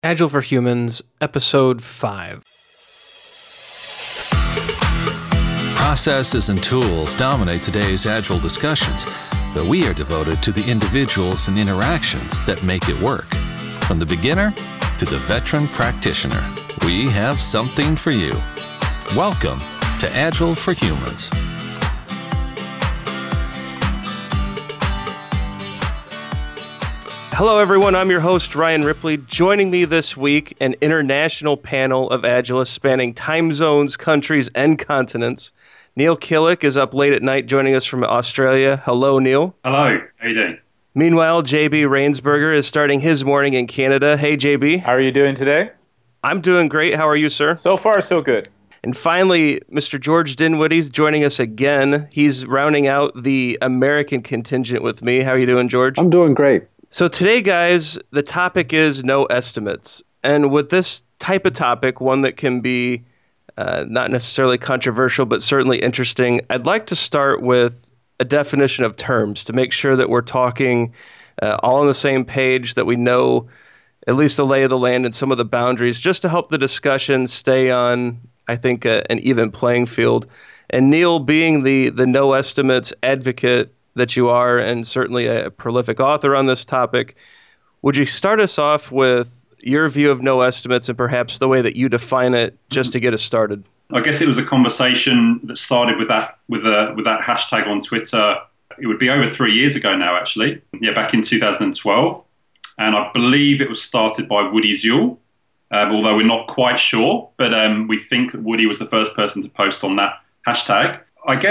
Agile for Humans, Episode 5. Processes and tools dominate today's Agile discussions, but we are devoted to the individuals and interactions that make it work. From the beginner to the veteran practitioner, we have something for you. Welcome to Agile for Humans. Hello, everyone. I'm your host, Ryan Ripley. Joining me this week, an international panel of Agilists spanning time zones, countries, and continents. Neil Killick is up late at night joining us from Australia. Hello, Neil. Hello. How you doing? Meanwhile, JB Rainsberger is starting his morning in Canada. Hey, JB. How are you doing today? I'm doing great. How are you, sir? So far, so good. And finally, Mr. George Dinwiddie's joining us again. He's rounding out the American contingent with me. How are you doing, George? I'm doing great. So today, guys, the topic is no estimates. And with this type of topic, one that can be not necessarily controversial, but certainly interesting, I'd like to start with a definition of terms to make sure that we're talking all on the same page, that we know at least the lay of the land and some of the boundaries, just to help the discussion stay on, I think, an even playing field. And Neil, being the no estimates advocate that you are, and certainly a prolific author on this topic, would you start us off with your view of no estimates and perhaps the way that you define it, just to get us started? I guess it was a conversation that started with that hashtag on Twitter. It would be over 3 years ago now, actually. Yeah, back in 2012. And I believe it was started by Woody Zuill, although we're not quite sure. But we think that Woody was the first person to post on that hashtag.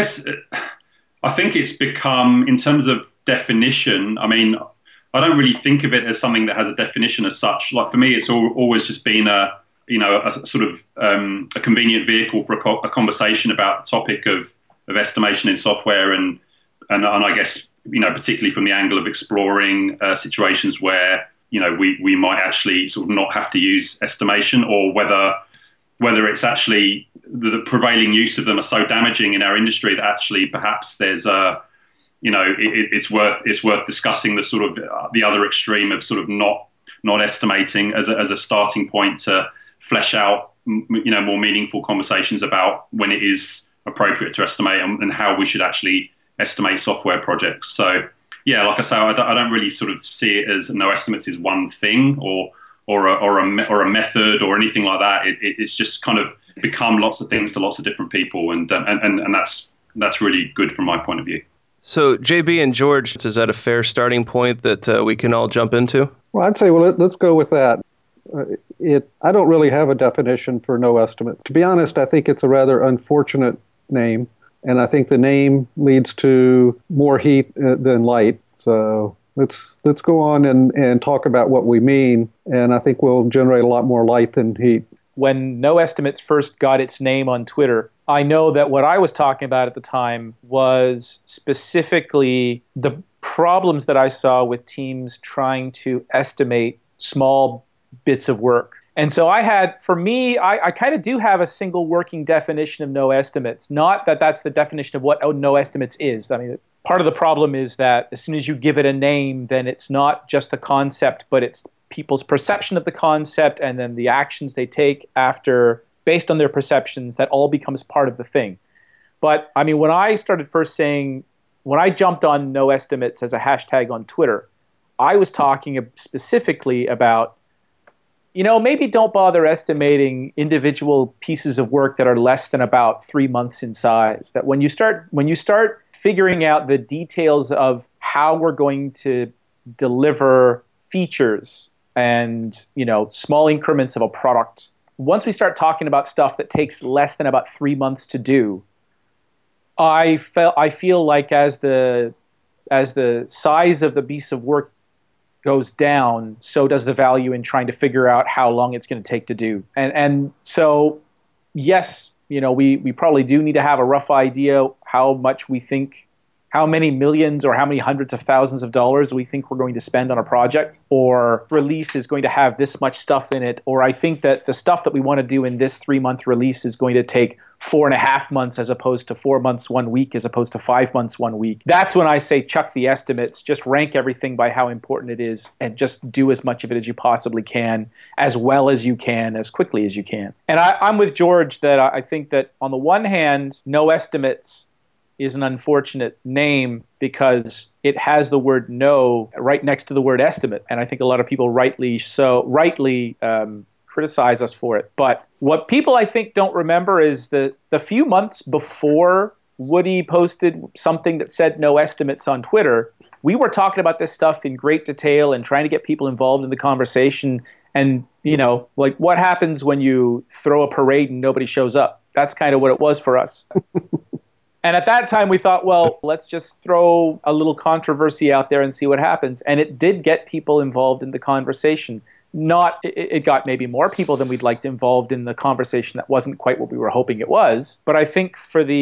I think it's become, in terms of definition, I mean, I don't really think of it as something that has a definition as such. Like, for me, it's always just been a sort of a convenient vehicle for a conversation about the topic of estimation in software, and I guess, particularly from the angle of exploring situations where, we might actually sort of not have to use estimation, or whether it's actually the prevailing use of them are so damaging in our industry that actually perhaps there's it's worth discussing the sort of the other extreme of sort of not estimating as a starting point to flesh out more meaningful conversations about when it is appropriate to estimate and how we should actually estimate software projects. So yeah, like I say, I don't really sort of see it as no estimates is one thing or a method or anything like that. It's just kind of become lots of things to lots of different people, and that's really good from my point of view. So JB and George, is that a fair starting point that we can all jump into? Well, I'd say, let's go with that. I don't really have a definition for no estimates. To be honest, I think it's a rather unfortunate name, and I think the name leads to more heat than light. So let's go on and talk about what we mean, and I think we'll generate a lot more light than heat. When No Estimates first got its name on Twitter, I know that what I was talking about at the time was specifically the problems that I saw with teams trying to estimate small bits of work. And so I kind of do have a single working definition of no estimates. Not that that's the definition of what no estimates is. I mean, part of the problem is that as soon as you give it a name, then it's not just the concept, but it's people's perception of the concept and then the actions they take after based on their perceptions. That all becomes part of the thing. But I mean, when I jumped on no estimates as a hashtag on Twitter, I was talking specifically about, maybe don't bother estimating individual pieces of work that are less than about 3 months in size. That when you start figuring out the details of how we're going to deliver features and, small increments of a product, once we start talking about stuff that takes less than about 3 months to do, I feel like as the size of the piece of work goes down, so does the value in trying to figure out how long it's going to take to do. And so, yes, we probably do need to have a rough idea how much we think how many millions or how many hundreds of thousands of dollars we think we're going to spend on a project, or release is going to have this much stuff in it, or I think that the stuff that we want to do in this 3-month release is going to take 4.5 months as opposed to 4 months 1 week as opposed to 5 months 1 week. That's when I say chuck the estimates, just rank everything by how important it is and just do as much of it as you possibly can, as well as you can, as quickly as you can. And I'm with George that I think that on the one hand, no estimates is an unfortunate name because it has the word no right next to the word estimate. And I think a lot of people rightly criticize us for it. But what people, I think, don't remember is the few months before Woody posted something that said no estimates on Twitter, we were talking about this stuff in great detail and trying to get people involved in the conversation. And, like what happens when you throw a parade and nobody shows up? That's kind of what it was for us. And at that time, we thought, well, let's just throw a little controversy out there and see what happens. And it did get people involved in the conversation. It got maybe more people than we'd liked involved in the conversation. That wasn't quite what we were hoping it was. But I think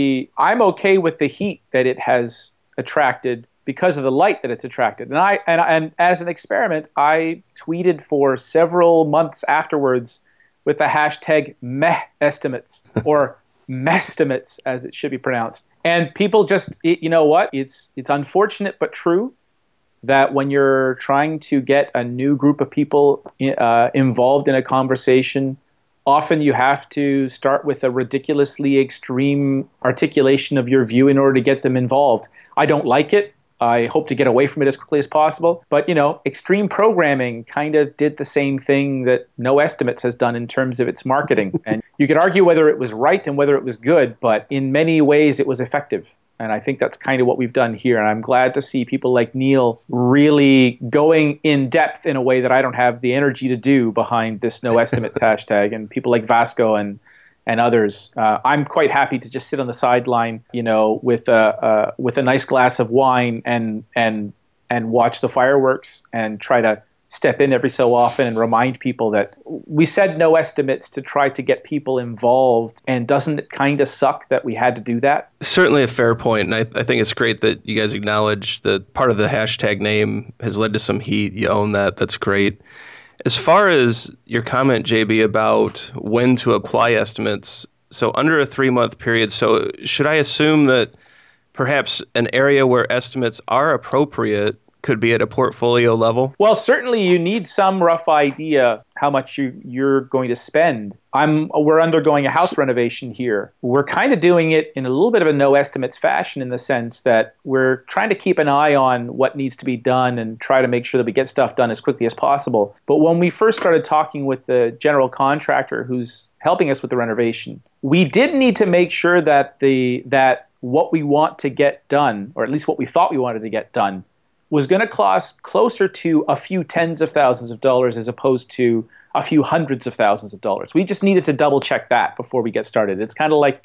I'm okay with the heat that it has attracted because of the light that it's attracted. And as an experiment, I tweeted for several months afterwards with the hashtag #mehestimates or mestimates, as it should be pronounced. And people just, you know what? It's unfortunate but true that when you're trying to get a new group of people involved in a conversation, often you have to start with a ridiculously extreme articulation of your view in order to get them involved. I don't like it. I hope to get away from it as quickly as possible. But, extreme programming kind of did the same thing that No Estimates has done in terms of its marketing. And you could argue whether it was right and whether it was good, but in many ways it was effective. And I think that's kind of what we've done here. And I'm glad to see people like Neil really going in depth in a way that I don't have the energy to do behind this No Estimates hashtag, and people like Vasco and others. I'm quite happy to just sit on the sideline, with a nice glass of wine and watch the fireworks and try to step in every so often and remind people that we said no estimates to try to get people involved. And doesn't it kind of suck that we had to do that? Certainly a fair point. And I think it's great that you guys acknowledge that part of the hashtag name has led to some heat. You own that. That's great. As far as your comment, JB, about when to apply estimates, so under a 3-month period, so should I assume that perhaps an area where estimates are appropriate could be at a portfolio level? Well, certainly you need some rough idea how much you're going to spend. We're undergoing a house renovation here. We're kind of doing it in a little bit of a no estimates fashion, in the sense that we're trying to keep an eye on what needs to be done and try to make sure that we get stuff done as quickly as possible. But when we first started talking with the general contractor who's helping us with the renovation, we did need to make sure that what we want to get done, or at least what we thought we wanted to get done, was going to cost closer to a few tens of thousands of dollars as opposed to a few hundreds of thousands of dollars. We just needed to double check that before we get started. It's kind of like,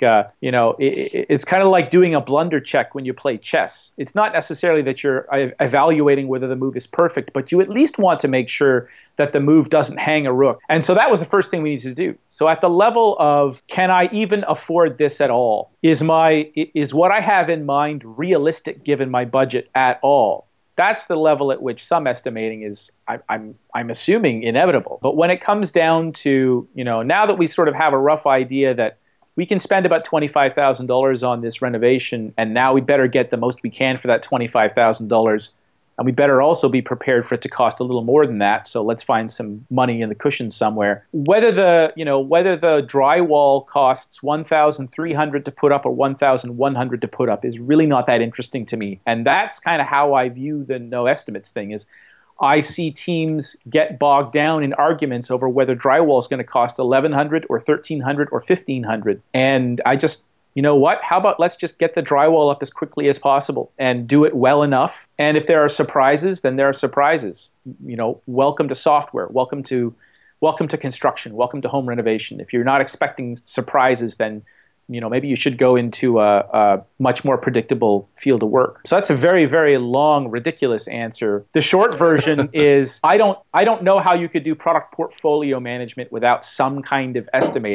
it's kind of like doing a blunder check when you play chess. It's not necessarily that you're evaluating whether the move is perfect, but you at least want to make sure that the move doesn't hang a rook. And so that was the first thing we needed to do. So at the level of, can I even afford this at all? Is what I have in mind realistic given my budget at all? That's the level at which some estimating is, I'm assuming, inevitable. But when it comes down to, now that we sort of have a rough idea that we can spend about $25,000 on this renovation, and now we better get the most we can for that $25,000, and we better also be prepared for it to cost a little more than that. So let's find some money in the cushion somewhere. Whether the drywall costs $1,300 to put up or $1,100 to put up is really not that interesting to me. And that's kind of how I view the no estimates thing. Is I see teams get bogged down in arguments over whether drywall is going to cost $1,100 or $1,300 or $1,500, and I just, you know what? How about let's just get the drywall up as quickly as possible and do it well enough. And if there are surprises, then there are surprises. Welcome to software. Welcome to construction. Welcome to home renovation. If you're not expecting surprises, then maybe you should go into a much more predictable field of work. So that's a very, very long, ridiculous answer. The short version is I don't know how you could do product portfolio management without some kind of estimating.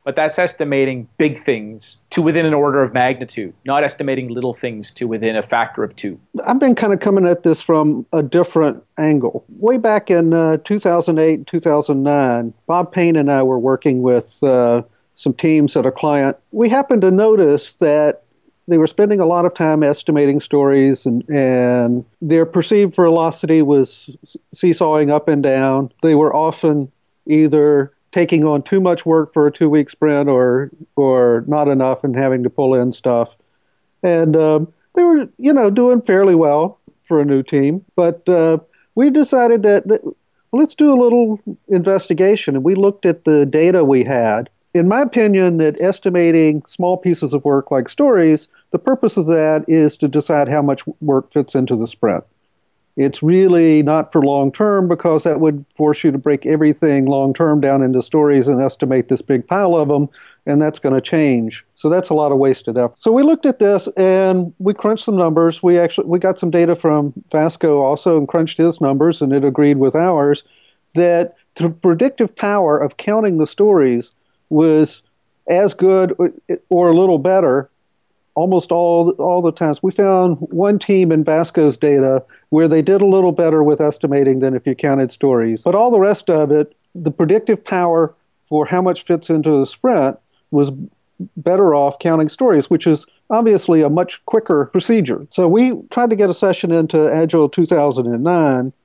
But that's estimating big things to within an order of magnitude, not estimating little things to within a factor of 2. I've been kind of coming at this from a different angle. Way back in 2008, 2009, Bob Payne and I were working with some teams at a client. We happened to notice that they were spending a lot of time estimating stories, and their perceived velocity was seesawing up and down. They were often either taking on too much work for a 2-week sprint or not enough and having to pull in stuff. And they were, doing fairly well for a new team. But we decided that well, let's do a little investigation. And we looked at the data we had. In my opinion, that estimating small pieces of work like stories, the purpose of that is to decide how much work fits into the sprint. It's really not for long term, because that would force you to break everything long term down into stories and estimate this big pile of them, and that's going to change. So that's a lot of wasted effort. So we looked at this and we crunched some numbers. We got some data from Vasco also and crunched his numbers, and it agreed with ours that the predictive power of counting the stories was as good or a little better almost all the times. We found one team in Vasco's data where they did a little better with estimating than if you counted stories. But all the rest of it, the predictive power for how much fits into the sprint was better off counting stories, which is obviously a much quicker procedure. So we tried to get a session into Agile 2009,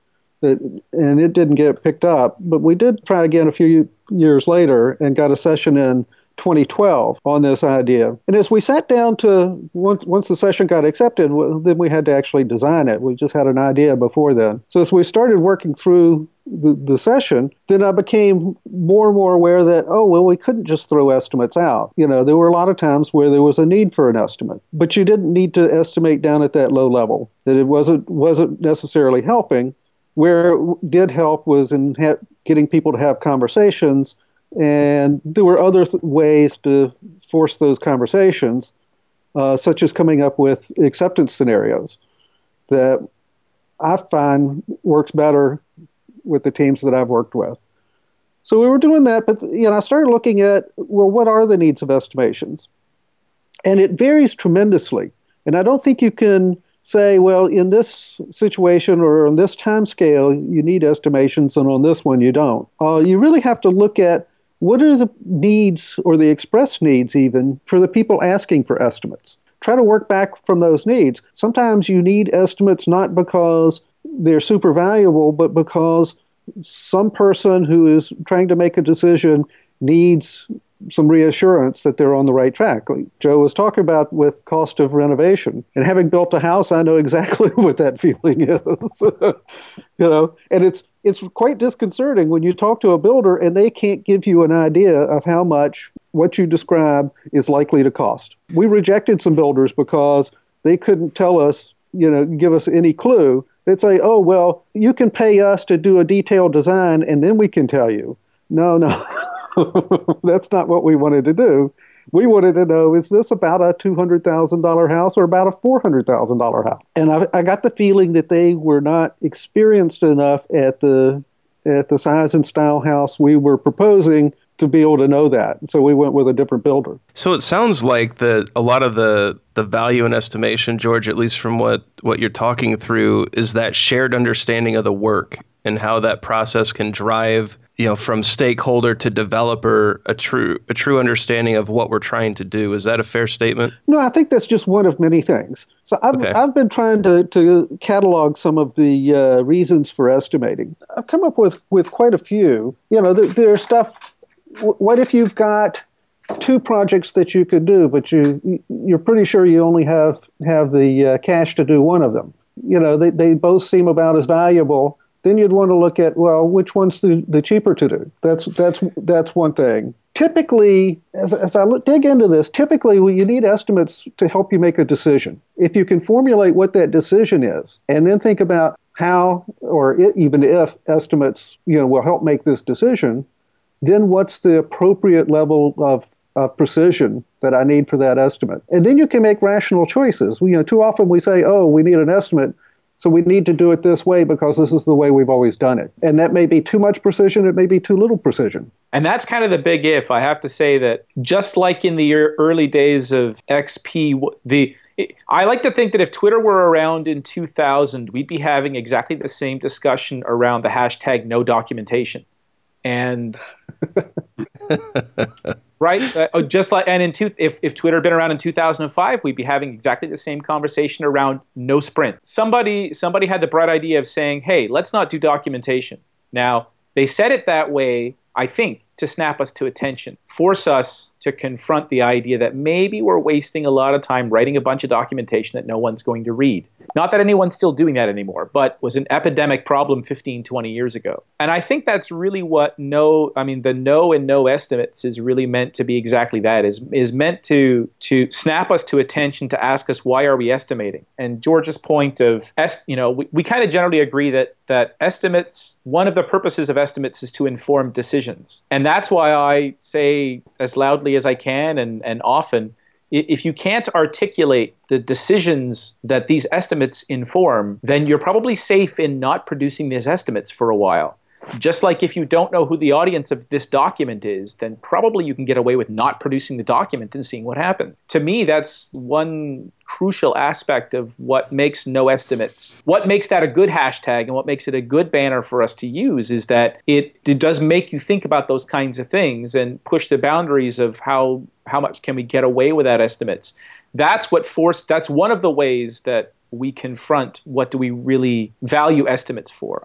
and it didn't get picked up. But we did try again a few years later and got a session in 2012 on this idea. And as we sat down to, once the session got accepted, then we had to actually design it. We just had an idea before then. So as we started working through the session, then I became more and more aware that, we couldn't just throw estimates out. There were a lot of times where there was a need for an estimate, but you didn't need to estimate down at that low level, that it wasn't necessarily helping. Where it did help was in getting people to have conversations. And there were other ways to force those conversations, such as coming up with acceptance scenarios that I find works better with the teams that I've worked with. So we were doing that, but I started looking at, what are the needs of estimations? And it varies tremendously. And I don't think you can say, in this situation or on this time scale, you need estimations, and on this one you don't. You really have to look at what are the needs, or the expressed needs even, for the people asking for estimates. Try to work back from those needs. Sometimes you need estimates not because they're super valuable, but because some person who is trying to make a decision needs some reassurance that they're on the right track. Like Joe was talking about with cost of renovation. And having built a house, I know exactly what that feeling is. And it's quite disconcerting when you talk to a builder and they can't give you an idea of how much what you describe is likely to cost. We rejected some builders because they couldn't tell us, give us any clue. They'd say, you can pay us to do a detailed design and then we can tell you. No. That's not what we wanted to do. We wanted to know, is this about a $200,000 house or about a $400,000 house? And I got the feeling that they were not experienced enough at the size and style house we were proposing to be able to know that. So we went with a different builder. So it sounds like a lot of the value in estimation, George, at least from what you're talking through, is that shared understanding of the work and how that process can drive from stakeholder to developer, a true understanding of what we're trying to do. Is that a fair statement? No, I think that's just one of many things. So I've been trying to catalog some of the reasons for estimating. I've come up with quite a few. There's stuff. What if you've got 2 projects that you could do, but you're pretty sure you only have the cash to do one of them? They both seem about as valuable. Then you'd want to look at, which one's the cheaper to do? That's one thing. Typically, as I dig into this, you need estimates to help you make a decision. If you can formulate what that decision is, and then think about how, or even if estimates, will help make this decision, then what's the appropriate level of precision that I need for that estimate? And then you can make rational choices. Too often we say, we need an estimate, so we need to do it this way because this is the way we've always done it. And that may be too much precision, it may be too little precision. And that's kind of the big if. I have to say that just like in the early days of XP, I like to think that if Twitter were around in 2000, we'd be having exactly the same discussion around the hashtag no documentation. And right, just like, and if Twitter had been around in 2005, we'd be having exactly the same conversation around no sprint. Somebody had the bright idea of saying, "Hey, let's not do documentation." Now, they said it that way, I think, to snap us to attention, force us to confront the idea that maybe we're wasting a lot of time writing a bunch of documentation that no one's going to read. Not that anyone's still doing that anymore, but was an epidemic problem 15, 20 years ago. And I think that's really what the no and no estimates is really meant to be exactly that, is meant to snap us to attention, to ask us, why are we estimating? And George's point of, we kind of generally agree that estimates, one of the purposes of estimates is to inform decisions. And that's why I say as loudly as I can and often, if you can't articulate the decisions that these estimates inform, then you're probably safe in not producing these estimates for a while. Just like if you don't know who the audience of this document is, then probably you can get away with not producing the document and seeing what happens. To me, that's one crucial aspect of what makes no estimates. What makes that a good hashtag and what makes it a good banner for us to use is that it does make you think about those kinds of things and push the boundaries of how much can we get away without estimates. That's that's one of the ways that we confront what do we really value estimates for.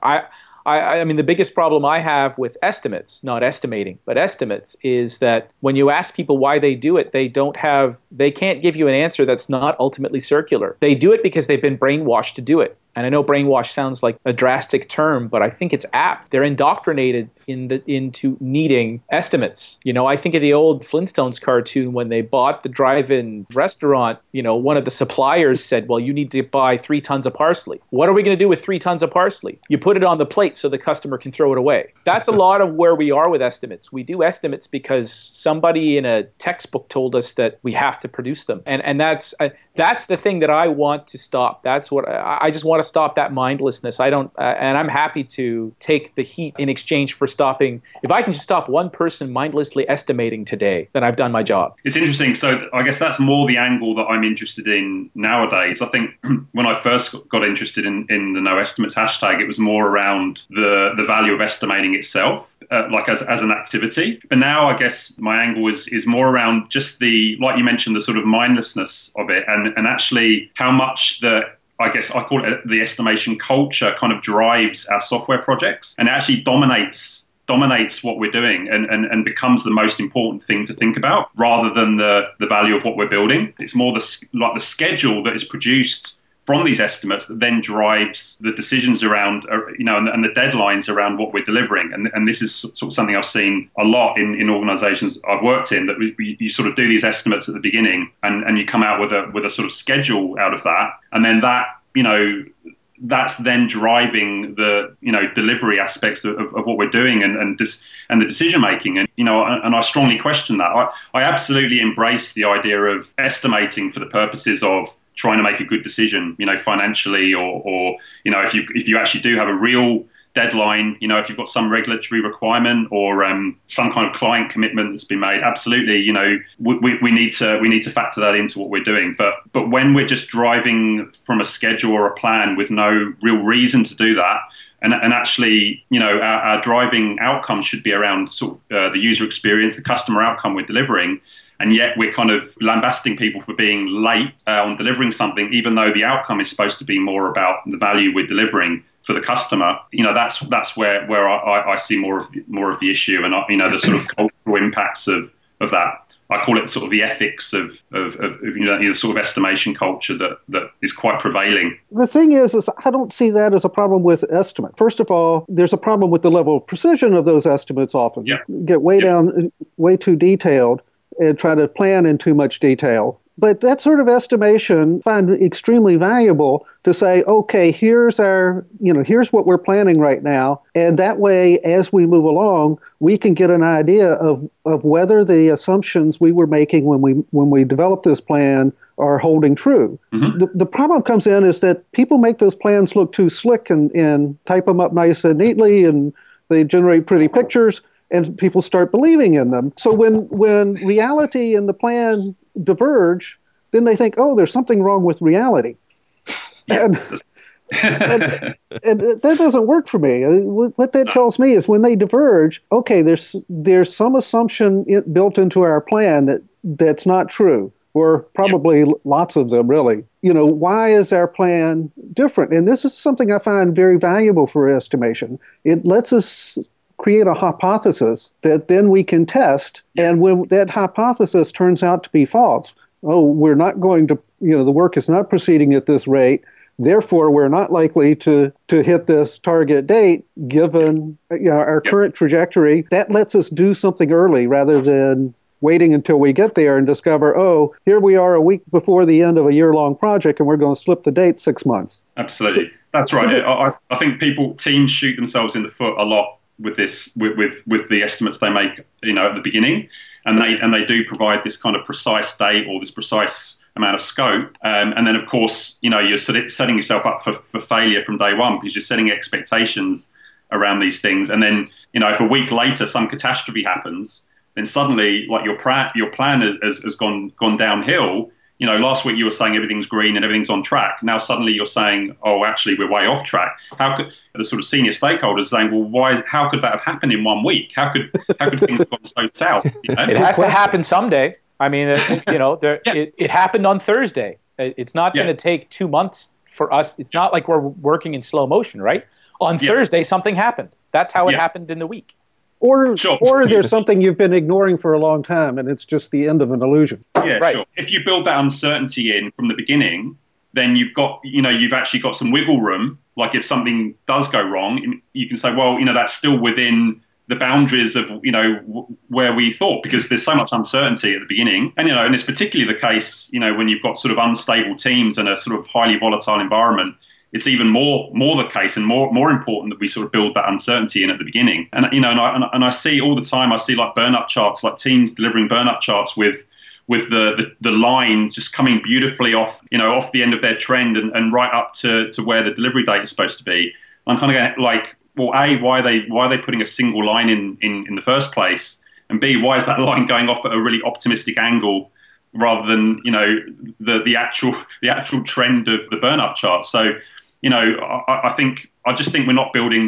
I mean, the biggest problem I have with estimates, not estimating, but estimates, is that when you ask people why they do it, they can't give you an answer that's not ultimately circular. They do it because they've been brainwashed to do it. And I know brainwash sounds like a drastic term, but I think it's apt. They're indoctrinated into needing estimates. I think of the old Flintstones cartoon when they bought the drive-in restaurant. One of the suppliers said, "Well, you need to buy 3 tons of parsley." What are we going to do with 3 tons of parsley? You put it on the plate so the customer can throw it away. That's a lot of where we are with estimates. We do estimates because somebody in a textbook told us that we have to produce them, and that's the thing that I want to stop. That's what I just want to stop, that mindlessness. I don't, and I'm happy to take the heat in exchange for stopping. If I can just stop one person mindlessly estimating today, then I've done my job. It's interesting. So I guess that's more the angle that I'm interested in nowadays. I think when I first got interested in the no estimates hashtag, it was more around the value of estimating itself, like as an activity. But now I guess my angle is more around just like you mentioned, the sort of mindlessness of it, and actually how much I guess I call it the estimation culture kind of drives our software projects and actually dominates what we're doing and becomes the most important thing to think about rather than the value of what we're building. It's more the schedule that is produced from these estimates that then drives the decisions around, and the deadlines around what we're delivering. And this is sort of something I've seen a lot in organizations I've worked in, that you sort of do these estimates at the beginning and you come out with a sort of schedule out of that. And then that's then driving the delivery aspects of what we're doing and the decision making. And I strongly question that. I absolutely embrace the idea of estimating for the purposes of trying to make a good decision, financially, or if you actually do have a real deadline, if you've got some regulatory requirement or some kind of client commitment that's been made, absolutely, we need to factor that into what we're doing. But when we're just driving from a schedule or a plan with no real reason to do that, and actually, our driving outcome should be around sort of the user experience, the customer outcome we're delivering. And yet we're kind of lambasting people for being late on delivering something, even though the outcome is supposed to be more about the value we're delivering for the customer. That's where I see more of the issue, and the sort of cultural impacts of that. I call it sort of the ethics of sort of estimation culture that is quite prevailing. The thing is I don't see that as a problem with estimate. First of all, there's a problem with the level of precision of those estimates. Often get way too detailed and try to plan in too much detail. But that sort of estimation I find extremely valuable to say, okay, here's what we're planning right now. And that way, as we move along, we can get an idea of whether the assumptions we were making when we developed this plan are holding true. Mm-hmm. The problem comes in is that people make those plans look too slick and type them up nice and neatly, and they generate pretty pictures. and people start believing in them. So when reality and the plan diverge, then they think, oh, there's something wrong with reality. Yeah. And that doesn't work for me. What that tells me is when they diverge, okay, there's some assumption built into our plan that's not true, or probably lots of them, really. Why is our plan different? And this is something I find very valuable for estimation. It lets us create a hypothesis that then we can test, and when that hypothesis turns out to be false, we're not going to, the work is not proceeding at this rate, therefore we're not likely to hit this target date given our current trajectory. That lets us do something early rather than waiting until we get there and discover, here we are a week before the end of a year-long project and we're going to slip the date 6 months. Absolutely. That's right. I think teams shoot themselves in the foot a lot with this, with the estimates they make, at the beginning, and they do provide this kind of precise date or this precise amount of scope, and then of course, you're sort of setting yourself up for failure from day one because you're setting expectations around these things, and then if a week later some catastrophe happens, then suddenly like your plan has gone downhill. Last week you were saying everything's green and everything's on track. Now suddenly you're saying, oh, actually we're way off track. How could the sort of senior stakeholders saying, well, how could that have happened in 1 week? How could things have gone so south? It has to happen someday. I mean, it happened on Thursday. It's not going to take 2 months for us. It's not like we're working in slow motion, right? On Thursday, something happened. That's how it happened in the week. Or there's something you've been ignoring for a long time, and it's just the end of an illusion. Yeah, right. Sure. If you build that uncertainty in from the beginning, then you've actually got some wiggle room. Like if something does go wrong, you can say, well, that's still within the boundaries of where we thought, because there's so much uncertainty at the beginning, and it's particularly the case when you've got sort of unstable teams and a sort of highly volatile environment. It's even more the case and more important that we sort of build that uncertainty in at the beginning. And and I see all the time, I see like burn-up charts, like teams delivering burn-up charts with the line just coming beautifully off the end of their trend and right up to where the delivery date is supposed to be. I'm kind of going like, well, A, why are they putting a single line in the first place? And B, why is that line going off at a really optimistic angle rather than the actual trend of the burn-up chart? So I just think we're not building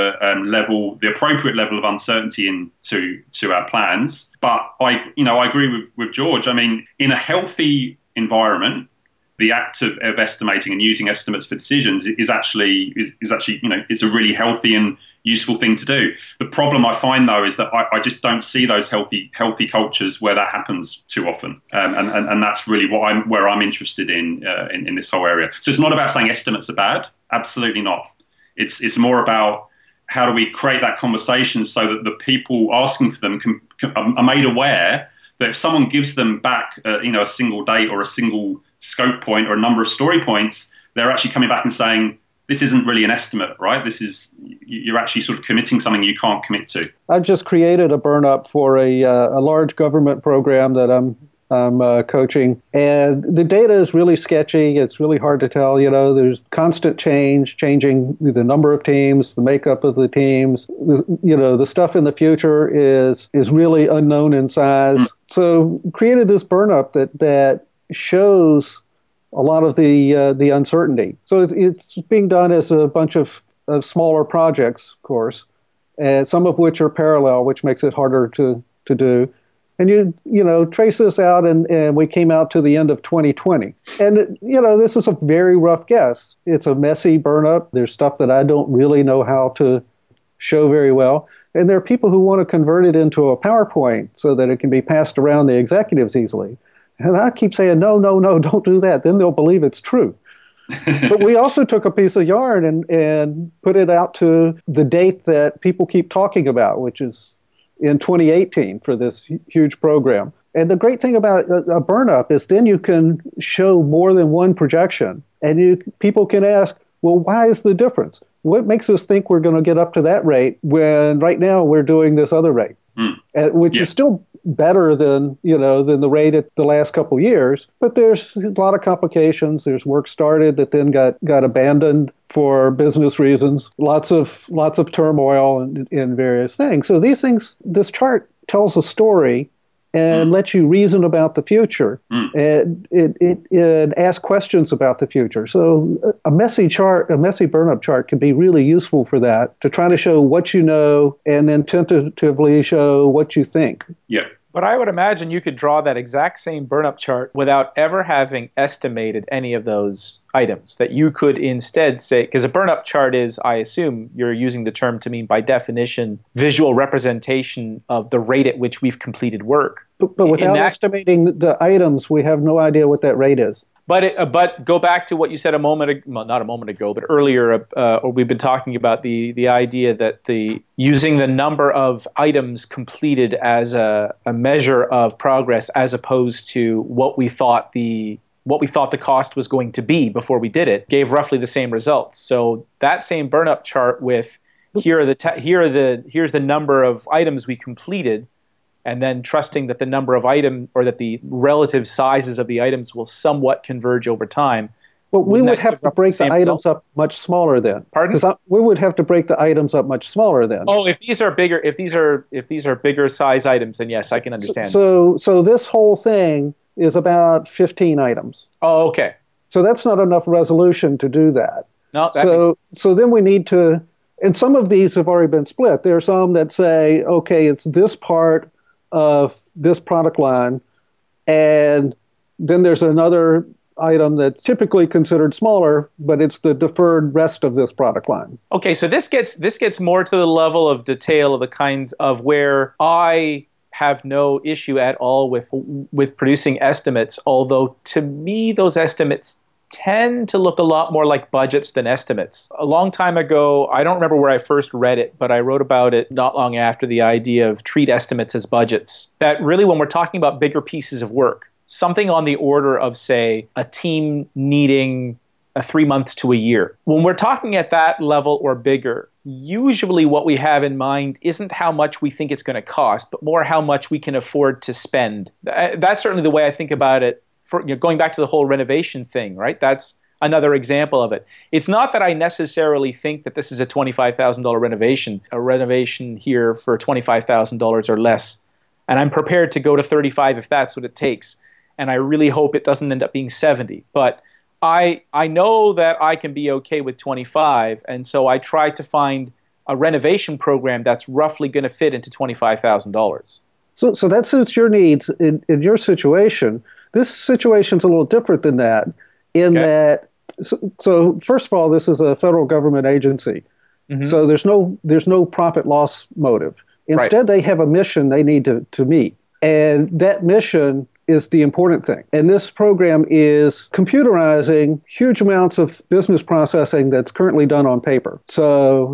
the appropriate level of uncertainty into our plans. But I agree with George. I mean, in a healthy environment, the act of estimating and using estimates for decisions is actually it's a really healthy and useful thing to do. The problem I find though is that I just don't see those healthy cultures where that happens too often, and that's really where I'm interested in this whole area. So it's not about saying estimates are bad, absolutely not. It's more about how do we create that conversation so that the people asking for them are made aware that if someone gives them back a single date or a single scope point or a number of story points, they're actually coming back and saying, this isn't really an estimate, right? You're actually sort of committing something you can't commit to. I've just created a burn-up for a large government program that I'm coaching, and the data is really sketchy. It's really hard to tell. There's constant changing the number of teams, the makeup of the teams. The stuff in the future is really unknown in size. So created this burn-up that shows a lot of the uncertainty. So it's being done as a bunch of smaller projects, of course, and some of which are parallel, which makes it harder to do. And you trace this out, and we came out to the end of 2020. And this is a very rough guess. It's a messy burn-up. There's stuff that I don't really know how to show very well. And there are people who want to convert it into a PowerPoint so that it can be passed around the executives easily. And I keep saying, no, don't do that. Then they'll believe it's true. But we also took a piece of yarn and put it out to the date that people keep talking about, which is in 2018 for this huge program. And the great thing about a burn-up is then you can show more than one projection. And people can ask, well, why is the difference? What makes us think we're going to get up to that rate when right now we're doing this other rate? Which is still better than than the rate at the last couple of years. But there's a lot of complications. There's work started that then got abandoned for business reasons. Lots of turmoil in various things. So this chart tells a story and lets you reason about the future, and it asks questions about the future. So a messy burnup chart can be really useful for that, to try to show what you know and then tentatively show what you think. Yeah. But I would imagine you could draw that exact same burnup chart without ever having estimated any of those items. That you could instead say, because a burnup chart is, I assume you're using the term to mean by definition, visual representation of the rate at which we've completed work. But without estimating the items, we have no idea what that rate is. But go back to what you said not a moment ago, but earlier, or we've been talking about the idea that using the number of items completed as a measure of progress, as opposed to what we thought the cost was going to be before we did it, gave roughly the same results. So that same burnup chart with here's the number of items we completed, and then trusting that the number of items, or that the relative sizes of the items, will somewhat converge over time. Well, we would have to break the items up much smaller then. Pardon? Because we would have to break the items up much smaller then. Oh, if these are bigger size items, then yes, I can understand. So this whole thing is about 15 items. Oh, okay. So that's not enough resolution to do that. No. So then we need to, and some of these have already been split. There are some that say, okay, it's this part of this product line, and then there's another item that's typically considered smaller, but it's the deferred rest of this product line. Okay, so this gets more to the level of detail of the kinds of where I have no issue at all with producing estimates, although to me those estimates tend to look a lot more like budgets than estimates. A long time ago, I don't remember where I first read it, but I wrote about it not long after, the idea of treat estimates as budgets. That really, when we're talking about bigger pieces of work, something on the order of, say, a team needing 3 months to a year. When we're talking at that level or bigger, usually what we have in mind isn't how much we think it's going to cost, but more how much we can afford to spend. That's certainly the way I think about it. Going back to the whole renovation thing, right? That's another example of it. It's not that I necessarily think that this is a $25,000 renovation, a renovation here for $25,000 or less, and I'm prepared to go to 35 if that's what it takes. And I really hope it doesn't end up being 70. But I know that I can be okay with 25, and so I try to find a renovation program that's roughly going to fit into $25,000. So that suits your needs in your situation. This situation's a little different than that, in that. So first of all, this is a federal government agency, so there's no profit loss motive. Instead, they have a mission they need to meet, and that mission is the important thing. And this program is computerizing huge amounts of business processing that's currently done on paper. So,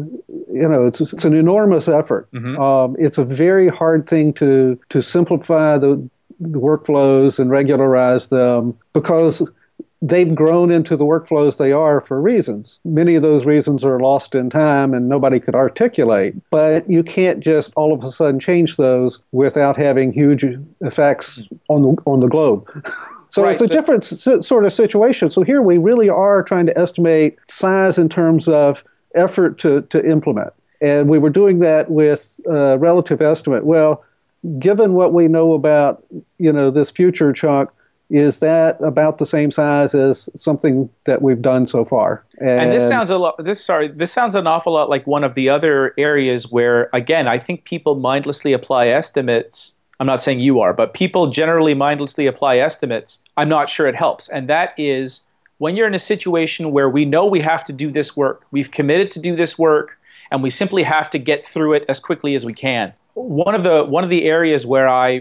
it's an enormous effort. It's a very hard thing to simplify the workflows and regularize them, because they've grown into the workflows they are for reasons. Many of those reasons are lost in time and nobody could articulate, but you can't just all of a sudden change those without having huge effects on the globe. So it's a different sort of situation. So here we really are trying to estimate size in terms of effort to implement. And we were doing that with relative estimate. Well, given what we know about, this future chunk, is that about the same size as something that we've done so far? And this sounds this sounds an awful lot like one of the other areas where, again, I think people mindlessly apply estimates. I'm not saying you are, but people generally mindlessly apply estimates. I'm not sure it helps. And that is when you're in a situation where we know we have to do this work, we've committed to do this work, and we simply have to get through it as quickly as we can. One of the areas where I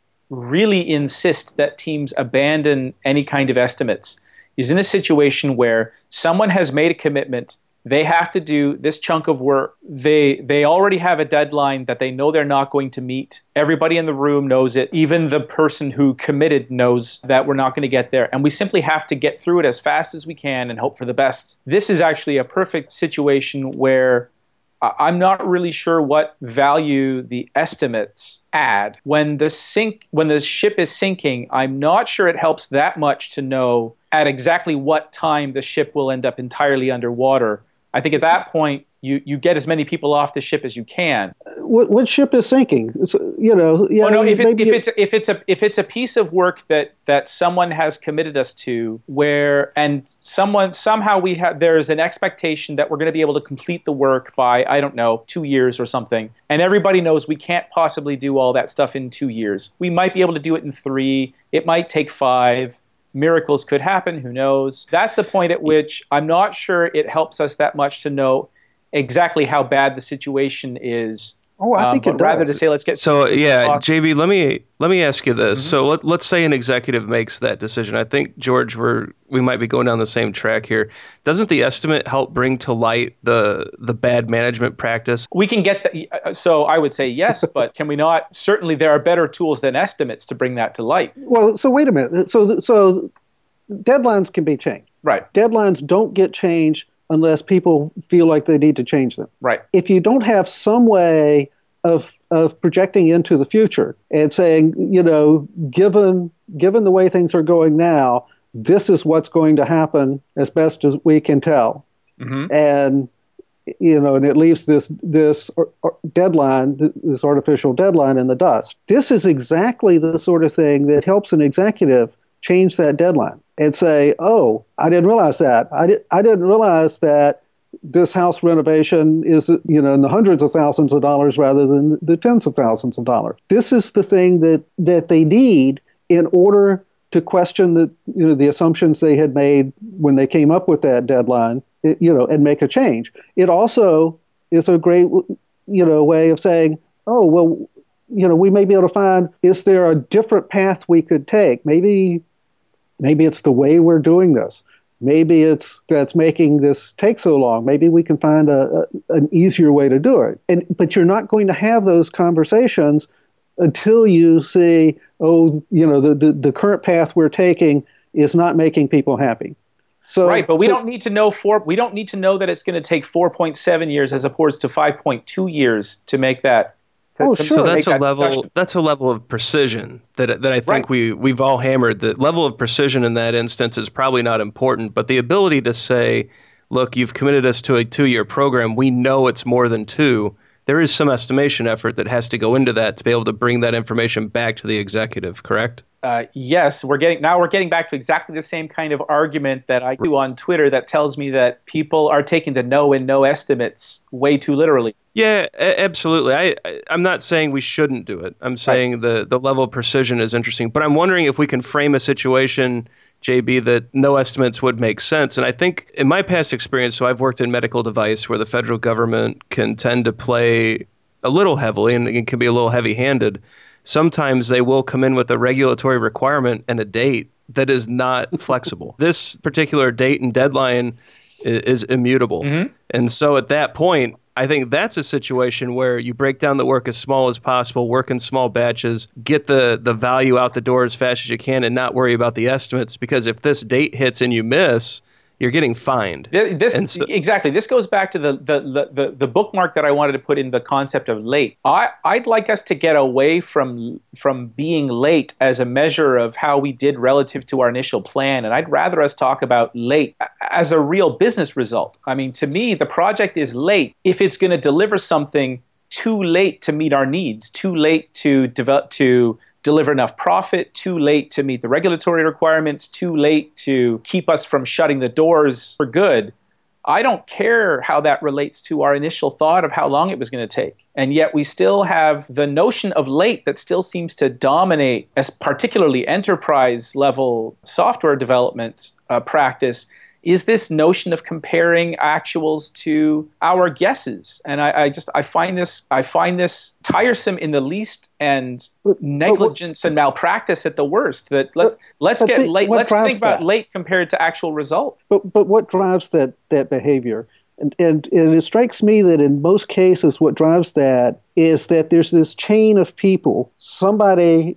really insist that teams abandon any kind of estimates is in a situation where someone has made a commitment. They have to do this chunk of work. They already have a deadline that they know they're not going to meet. Everybody in the room knows it. Even the person who committed knows that we're not going to get there. And we simply have to get through it as fast as we can and hope for the best. This is actually a perfect situation where I'm not really sure what value the estimates add. When the ship is sinking, I'm not sure it helps that much to know at exactly what time the ship will end up entirely underwater. I think at that point, you get as many people off the ship as you can. What ship is sinking? Yeah. Oh no! If it's a piece of work that someone has committed us to, there's an expectation that we're going to be able to complete the work by, I don't know, 2 years or something, and everybody knows we can't possibly do all that stuff in 2 years. We might be able to do it in 3. It might take 5. Miracles could happen. Who knows? That's the point at which I'm not sure it helps us that much to know exactly how bad the situation is. Oh, I think it does. Rather to say, let's get. So yeah, JB, let me ask you this. Mm-hmm. So let's say an executive makes that decision. I think, George, we might be going down the same track here. Doesn't the estimate help bring to light the bad management practice? We can get so I would say yes, but can we not? Certainly, there are better tools than estimates to bring that to light. Well, so wait a minute. So deadlines can be changed. Right. Deadlines don't get changed unless people feel like they need to change them. Right. If you don't have some way of projecting into the future and saying, given the way things are going now, this is what's going to happen as best as we can tell. Mm-hmm. And and it leaves this deadline, this artificial deadline in the dust. This is exactly the sort of thing that helps an executive change that deadline and say, oh, I didn't realize that. I didn't realize that this house renovation is, in the hundreds of thousands of dollars rather than the tens of thousands of dollars. This is the thing that they need in order to question the assumptions they had made when they came up with that deadline, and make a change. It also is a great, way of saying, oh, well, we may be able to find, is there a different path we could take? Maybe it's the way we're doing this. Maybe that's making this take so long. Maybe we can find an easier way to do it. But you're not going to have those conversations until you see, the current path we're taking is not making people happy. So, right, but we don't need to know we don't need to know that it's going to take 4.7 years as opposed to 5.2 years to make that. Sure. So that's a level. Discussion. That's a level of precision that I think we've all hammered. The level of precision in that instance is probably not important, but the ability to say, "Look, you've committed us to a 2-year program. We know it's more than 2." There is some estimation effort that has to go into that to be able to bring that information back to the executive. Correct? Yes, we're getting back to exactly the same kind of argument that I do on Twitter that tells me that people are taking the no and no estimates way too literally. Yeah, absolutely. I'm not saying we shouldn't do it. I'm saying the level of precision is interesting. But I'm wondering if we can frame a situation, JB, that no estimates would make sense. And I think in my past experience, so I've worked in medical device where the federal government can tend to play a little heavily and it can be a little heavy-handed. Sometimes they will come in with a regulatory requirement and a date that is not flexible. This particular date and deadline is immutable. Mm-hmm. And so at that point, I think that's a situation where you break down the work as small as possible, work in small batches, get the value out the door as fast as you can, and not worry about the estimates. Because if this date hits and you miss, you're getting fined. Exactly. This goes back to the bookmark that I wanted to put in the concept of late. I'd like us to get away from being late as a measure of how we did relative to our initial plan, and I'd rather us talk about late as a real business result. I mean, to me, the project is late if it's going to deliver something too late to meet our needs, too late to deliver enough profit, too late to meet the regulatory requirements, too late to keep us from shutting the doors for good. I don't care how that relates to our initial thought of how long it was going to take. And yet we still have the notion of late that still seems to dominate, as particularly enterprise level software development practice, is this notion of comparing actuals to our guesses. And I find this tiresome in the least and negligence and malpractice at the worst. That let's think about late compared to actual result. But what drives that behavior? And it strikes me that in most cases what drives that is that there's this chain of people. Somebody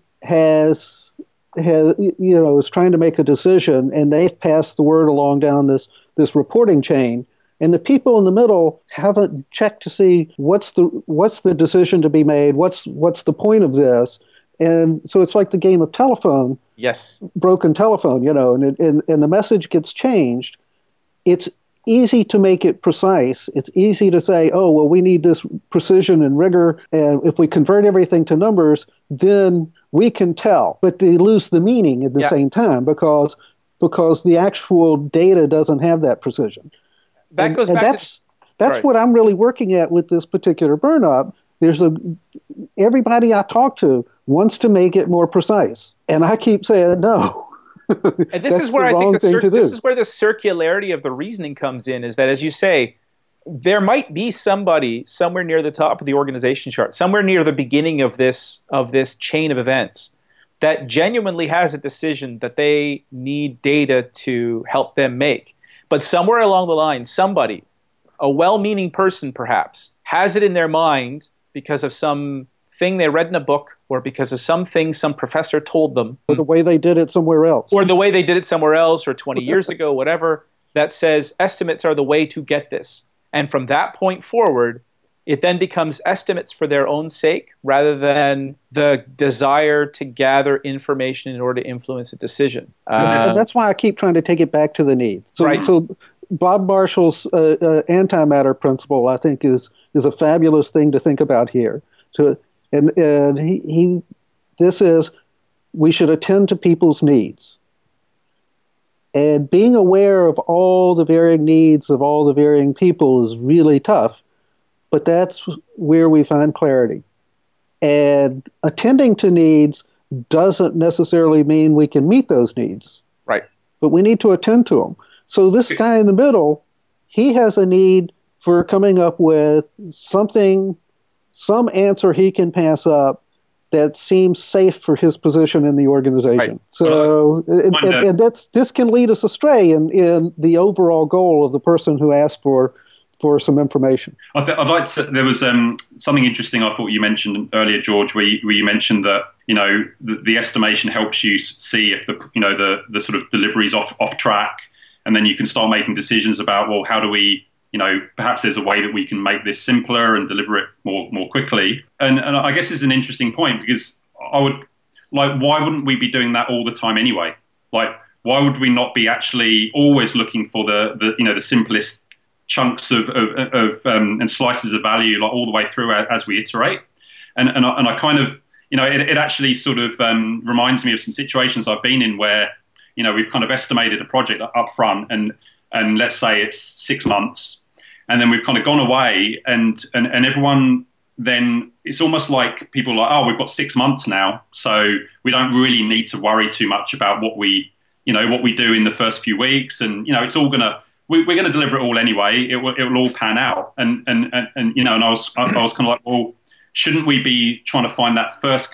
is trying to make a decision, and they've passed the word along down this reporting chain, And the people in the middle haven't checked to see what's the decision to be made, what's the point of this. And so it's like the game of telephone. Yes. Broken telephone, and the message gets changed. It's easy to make it precise. It's easy to say, oh, well, we need this precision and rigor. And if we convert everything to numbers, then we can tell. But they lose the meaning at the same time because the actual data doesn't have that precision. That's what I'm really working at with this particular burn up. Everybody I talk to wants to make it more precise. And I keep saying no. And this is where I think this is where the circularity of the reasoning comes in, is that, as you say, there might be somebody somewhere near the top of the organization chart, somewhere near the beginning of this chain of events, that genuinely has a decision that they need data to help them make. But somewhere along the line, somebody, a well-meaning person perhaps, has it in their mind because of some thing they read in a book, or because of something some professor told them, or the way they did it somewhere else, or 20 years ago, whatever, that says estimates are the way to get this. And from that point forward, it then becomes estimates for their own sake rather than the desire to gather information in order to influence a decision. And that's why I keep trying to take it back to the needs. So Bob Marshall's antimatter principle, I think, is a fabulous thing to think about here. This is, we should attend to people's needs. And being aware of all the varying needs of all the varying people is really tough, but that's where we find clarity. And attending to needs doesn't necessarily mean we can meet those needs. Right. But we need to attend to them. So this guy in the middle, he has a need for coming up with some answer he can pass up that seems safe for his position in the organization. Right. So, this can lead us astray in the overall goal of the person who asked for some information. I'd like to. There was something interesting I thought you mentioned earlier, George, where you mentioned that the estimation helps you see if the sort of delivery is off track, and then you can start making decisions about, well, how do we, perhaps there's a way that we can make this simpler and deliver it more quickly. And I guess it's an interesting point, because why wouldn't we be doing that all the time anyway? Like, why would we not be actually always looking for the simplest chunks of and slices of value, like all the way through as we iterate? And I kind of, it actually sort of reminds me of some situations I've been in where, we've kind of estimated a project up front, and let's say it's 6 months, and then we've kind of gone away, and everyone, then it's almost like people are like, oh, we've got 6 months now, so we don't really need to worry too much about what we do in the first few weeks, and it's all gonna, we're going to deliver it all anyway. It will all pan out, and and I was kind of like, well, shouldn't we be trying to find that first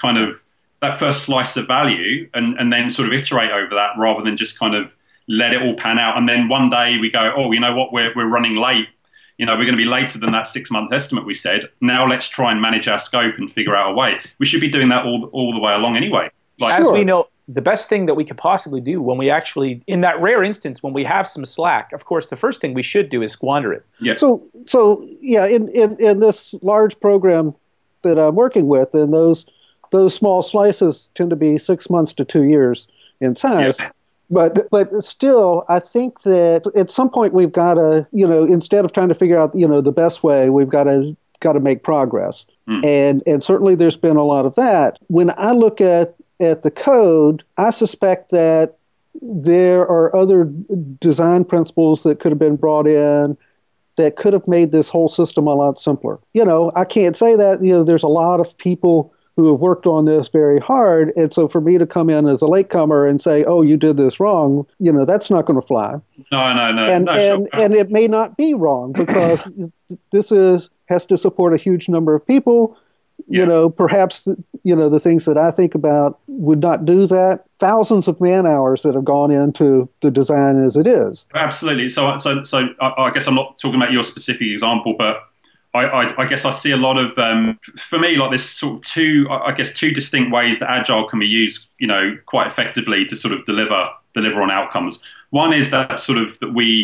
slice of value, and then sort of iterate over that, rather than just kind of let it all pan out, and then one day we go, oh, you know what, we're running late. We're going to be later than that 6 month estimate we said. Now let's try and manage our scope and figure out a way. We should be doing that all the way along anyway. As we know, the best thing that we could possibly do when we actually, in that rare instance, when we have some slack, of course, the first thing we should do is squander it. Yeah. So yeah, in this large program that I'm working with, and those small slices tend to be 6 months to 2 years in size. Yeah. But still, I think that at some point we've got to, instead of trying to figure out, the best way, we've got to make progress. And certainly there's been a lot of that. When I look at the code, I suspect that there are other design principles that could have been brought in that could have made this whole system a lot simpler. I can't say that, there's a lot of people who have worked on this very hard. And so for me to come in as a latecomer and say, oh, you did this wrong, that's not going to fly. No. And it may not be wrong, because this has to support a huge number of people. Yeah. Perhaps, the things that I think about would not do that. Thousands of man hours that have gone into the design as it is. Absolutely. So I guess I'm not talking about your specific example, but I guess I see a lot of, for me, like this sort of two distinct ways that Agile can be used, quite effectively to sort of deliver on outcomes. One is that sort of that we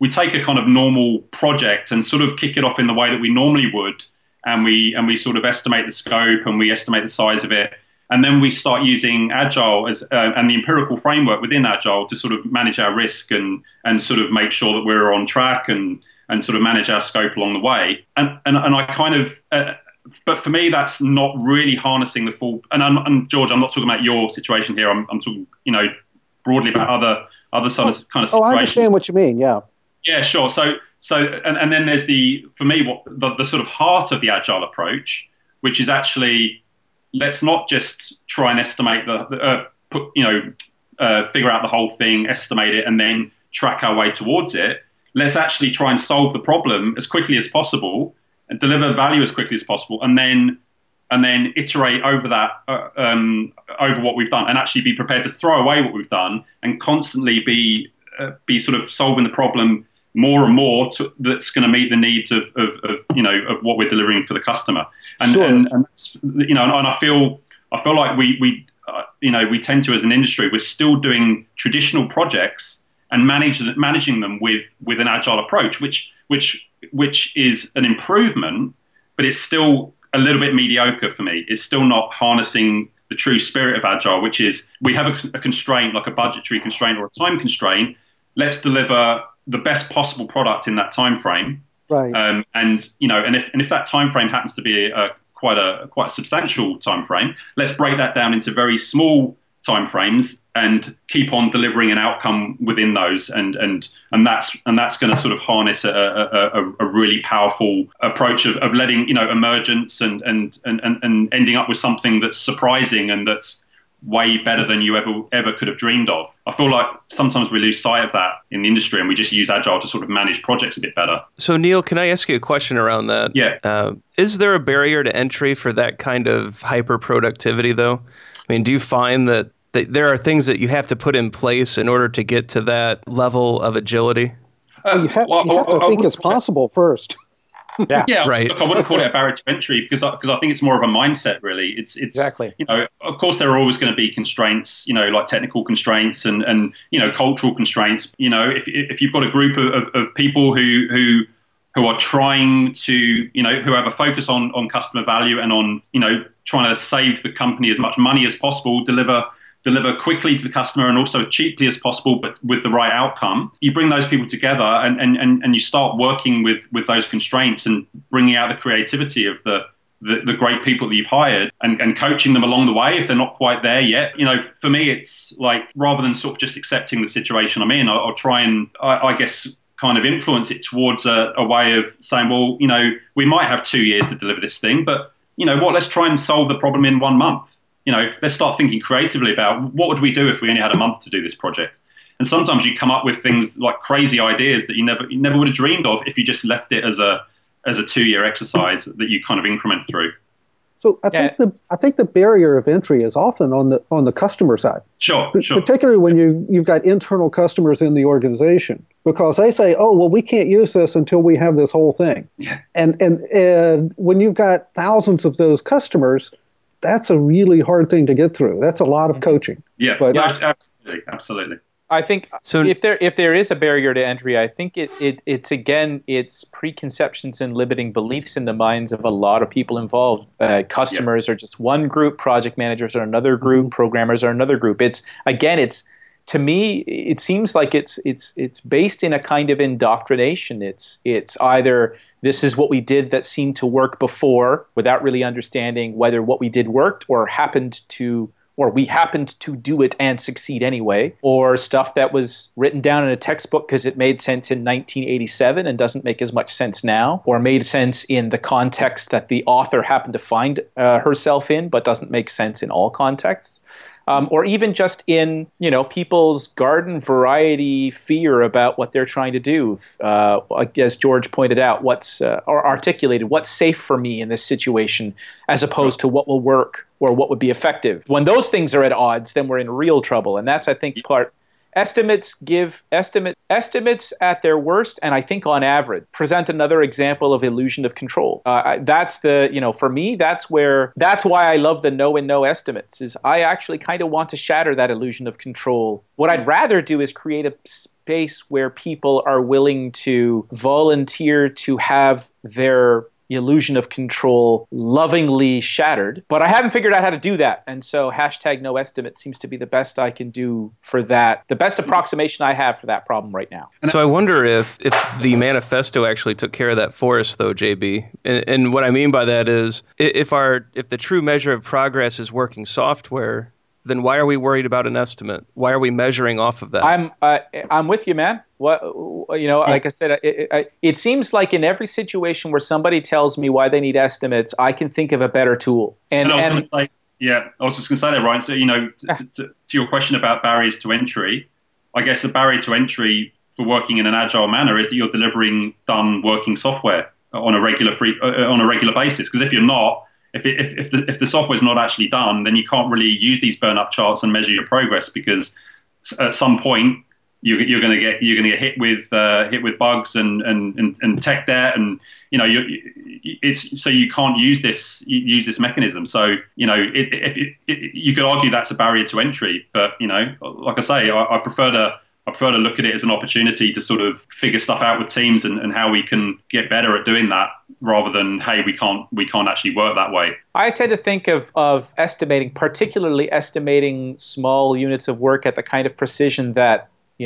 we take a kind of normal project and sort of kick it off in the way that we normally would, and we sort of estimate the scope and we estimate the size of it. And then we start using Agile as and the empirical framework within Agile to sort of manage our risk and sort of make sure that we're on track and sort of manage our scope along the way. And I kind of, but for me, that's not really harnessing the full. And George, I'm not talking about your situation here. I'm talking, broadly about other sort of kind of situations. Oh, I understand what you mean. Yeah. Yeah, sure. So and then there's for me, what the sort of heart of the Agile approach, which is actually, let's not just try and estimate figure out the whole thing, estimate it, and then track our way towards it. Let's actually try and solve the problem as quickly as possible and deliver value as quickly as possible, and then iterate over that, over what we've done, and actually be prepared to throw away what we've done and constantly be sort of solving the problem more and more that's going to meet the needs of what we're delivering for the customer. And sure. and I feel like we tend to, as an industry, we're still doing traditional projects and managing them with an Agile approach, which is an improvement, but it's still a little bit mediocre for me. It's still not harnessing the true spirit of Agile, which is we have a constraint, like a budgetary constraint or a time constraint. Let's deliver the best possible product in that time frame. Right. And if that time frame happens to be quite a substantial time frame, let's break that down into very small time frames and keep on delivering an outcome within those. And that's going to sort of harness a really powerful approach of letting emergence and ending up with something that's surprising and that's way better than you ever could have dreamed of. I feel like sometimes we lose sight of that in the industry, and we just use Agile to sort of manage projects a bit better. So Neil, can I ask you a question around that? Yeah. Is there a barrier to entry for that kind of hyper productivity, though? I mean, do you find that there are things that you have to put in place in order to get to that level of agility? You have to think it's possible first. Yeah, right. Look, I wouldn't call it a barrier to entry because I think it's more of a mindset, really. It's exactly. Of course, there are always going to be constraints, like technical constraints and cultural constraints. If you've got a group of people who are trying to, who have a focus on customer value and on, trying to save the company as much money as possible, deliver quickly to the customer and also cheaply as possible, but with the right outcome. You bring those people together and you start working with those constraints and bringing out the creativity of the great people that you've hired and coaching them along the way if they're not quite there yet. For me, it's like, rather than sort of just accepting the situation I'm in, I'll try and, I guess, kind of influence it towards a way of saying, well, we might have 2 years to deliver this thing, but let's try and solve the problem in 1 month. Let's start thinking creatively about what would we do if we only had a month to do this project. And sometimes you come up with things like crazy ideas that you never would have dreamed of if you just left it as a 2-year exercise that you kind of increment through. So I think the barrier of entry is often on the customer side. Sure. Particularly when you've got internal customers in the organization, because they say, oh, well, we can't use this until we have this whole thing. Yeah. And when you've got thousands of those customers, that's a really hard thing to get through. That's a lot of coaching. Yeah, absolutely. I think if there is a barrier to entry, I think it's preconceptions and limiting beliefs in the minds of a lot of people involved. Customers are just one group, project managers are another group, programmers are another group. To me, it seems like it's based in a kind of indoctrination. It's either this is what we did that seemed to work before without really understanding whether what we did worked or we happened to do it and succeed anyway, or stuff that was written down in a textbook because it made sense in 1987 and doesn't make as much sense now, or made sense in the context that the author happened to find herself in, but doesn't make sense in all contexts. Or even just in, people's garden variety fear about what they're trying to do. As George pointed out, or articulated, what's safe for me in this situation, as opposed to what will work or what would be effective. When those things are at odds, then we're in real trouble. And that's, I think, estimates at their worst, and I think on average, present another example of illusion of control. For me, that's why I love the no estimates, is I actually kind of want to shatter that illusion of control. What I'd rather do is create a space where people are willing to volunteer to have their illusion of control lovingly shattered, but I haven't figured out how to do that. And so hashtag no estimate seems to be the best I can do for that, the best approximation I have for that problem right now. So I wonder if the manifesto actually took care of that for us, though, JB. And what I mean by that is if the true measure of progress is working software, then why are we worried about an estimate? Why are we measuring off of that? I'm with you, man. Like I said, it seems like in every situation where somebody tells me why they need estimates, I can think of a better tool. And I was going to say, I was just going to say that, Ryan. So, to your question about barriers to entry, I guess the barrier to entry for working in an agile manner is that you're delivering done working software on a regular basis. Because if you're not, if the software is not actually done, then you can't really use these burn-up charts and measure your progress, because at some point you're going to get hit with bugs and tech debt, and so you can't use this mechanism. So if you could argue that's a barrier to entry, but like I say, I prefer to look at it as an opportunity to sort of figure stuff out with teams and how we can get better at doing that, rather than, hey, we can't actually work that way. I tend to think of estimating, particularly estimating small units of work at the kind of precision that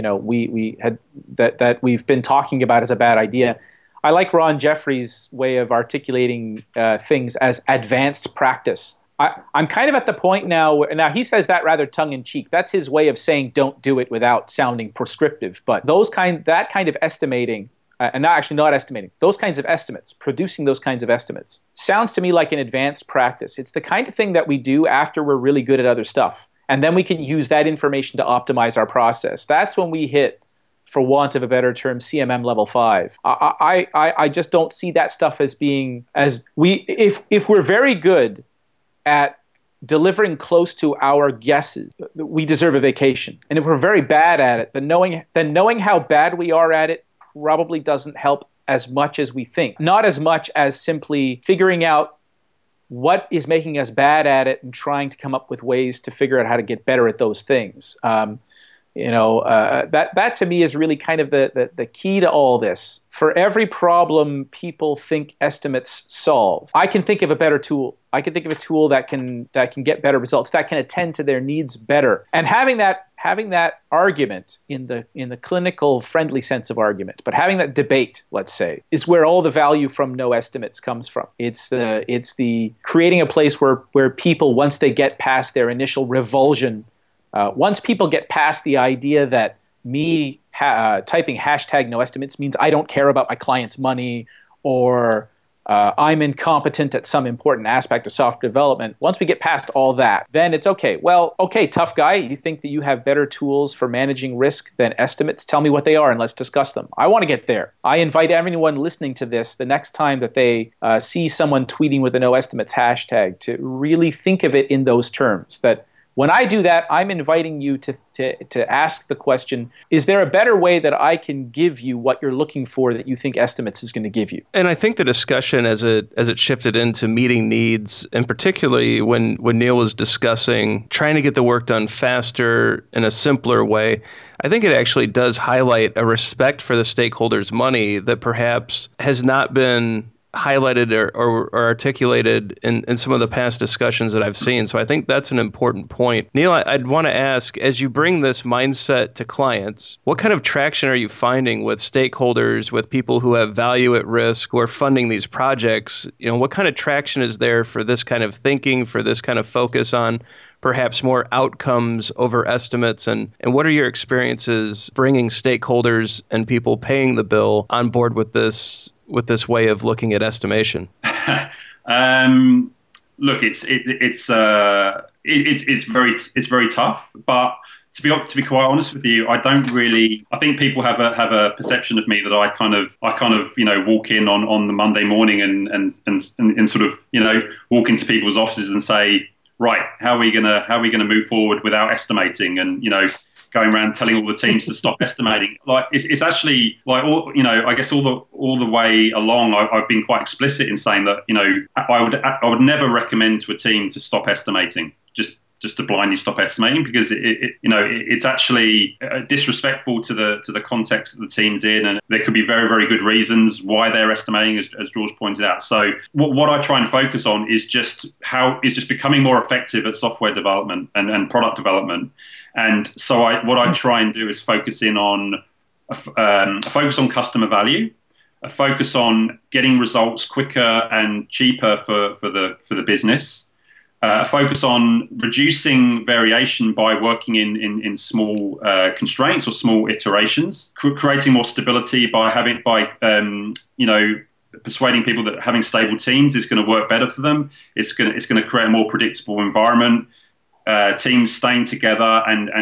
that we've been talking about as a bad idea. I like Ron Jeffries' way of articulating things as advanced practice. I'm kind of at the point now he says that rather tongue-in-cheek. That's his way of saying don't do it without sounding prescriptive. But that kind of estimating, and not estimating, those kinds of estimates, producing those kinds of estimates, sounds to me like an advanced practice. It's the kind of thing that we do after we're really good at other stuff. And then we can use that information to optimize our process. That's when we hit, for want of a better term, CMM level 5. I just don't see that stuff as being if we're very good at delivering close to our guesses, we deserve a vacation. And if we're very bad at it, then knowing how bad we are at it probably doesn't help as much as we think. Not as much as simply figuring out what is making us bad at it and trying to come up with ways to figure out how to get better at those things. That to me is really kind of the key to all this. For every problem people think estimates solve, I can think of a better tool. I can think of a tool that can get better results, that can attend to their needs better. And having that argument in the clinical friendly sense of argument, but having that debate, let's say, is where all the value from no estimates comes from. It's the creating a place where people, once they get past their initial revulsion, once people get past the idea that me typing hashtag no estimates means I don't care about my client's money, or I'm incompetent at some important aspect of software development, once we get past all that, then it's okay. Well, okay, tough guy, you think that you have better tools for managing risk than estimates? Tell me what they are and let's discuss them. I want to get there. I invite everyone listening to this, the next time that they see someone tweeting with a no estimates hashtag, to really think of it in those terms. That when I do that, I'm inviting you to ask the question, is there a better way that I can give you what you're looking for that you think estimates is going to give you? And I think the discussion as it shifted into meeting needs, and particularly when Neil was discussing trying to get the work done faster in a simpler way, I think it actually does highlight a respect for the stakeholders' money that perhaps has not been highlighted or articulated in some of the past discussions that I've seen. So I think that's an important point. Neil, I'd want to ask, as you bring this mindset to clients, what kind of traction are you finding with stakeholders, with people who have value at risk, who are funding these projects? What kind of traction is there for this kind of thinking, for this kind of focus on perhaps more outcomes over estimates? And what are your experiences bringing stakeholders and people paying the bill on board with this way of looking at estimation? Look, it's very tough, but to be quite honest with you, I think people have a perception of me that I kind of walk in on the Monday morning and sort of walk into people's offices and say, right, how are we gonna move forward without estimating, and going around telling all the teams to stop estimating. Like it's actually like I guess all the way along, I've been quite explicit in saying that I would never recommend to a team to stop estimating. Just just to blindly stop estimating, because it's actually disrespectful to the context that the team's in, and there could be very, very good reasons why they're estimating, as George pointed out. So what I try and focus on is just becoming more effective at software development and product development. And so what I try and do is focus in on a focus on customer value, a focus on getting results quicker and cheaper for the business, a focus on reducing variation by working in small constraints or small iterations, creating more stability by persuading people that having stable teams is going to work better for them. It's going to create a more predictable environment. Teams staying together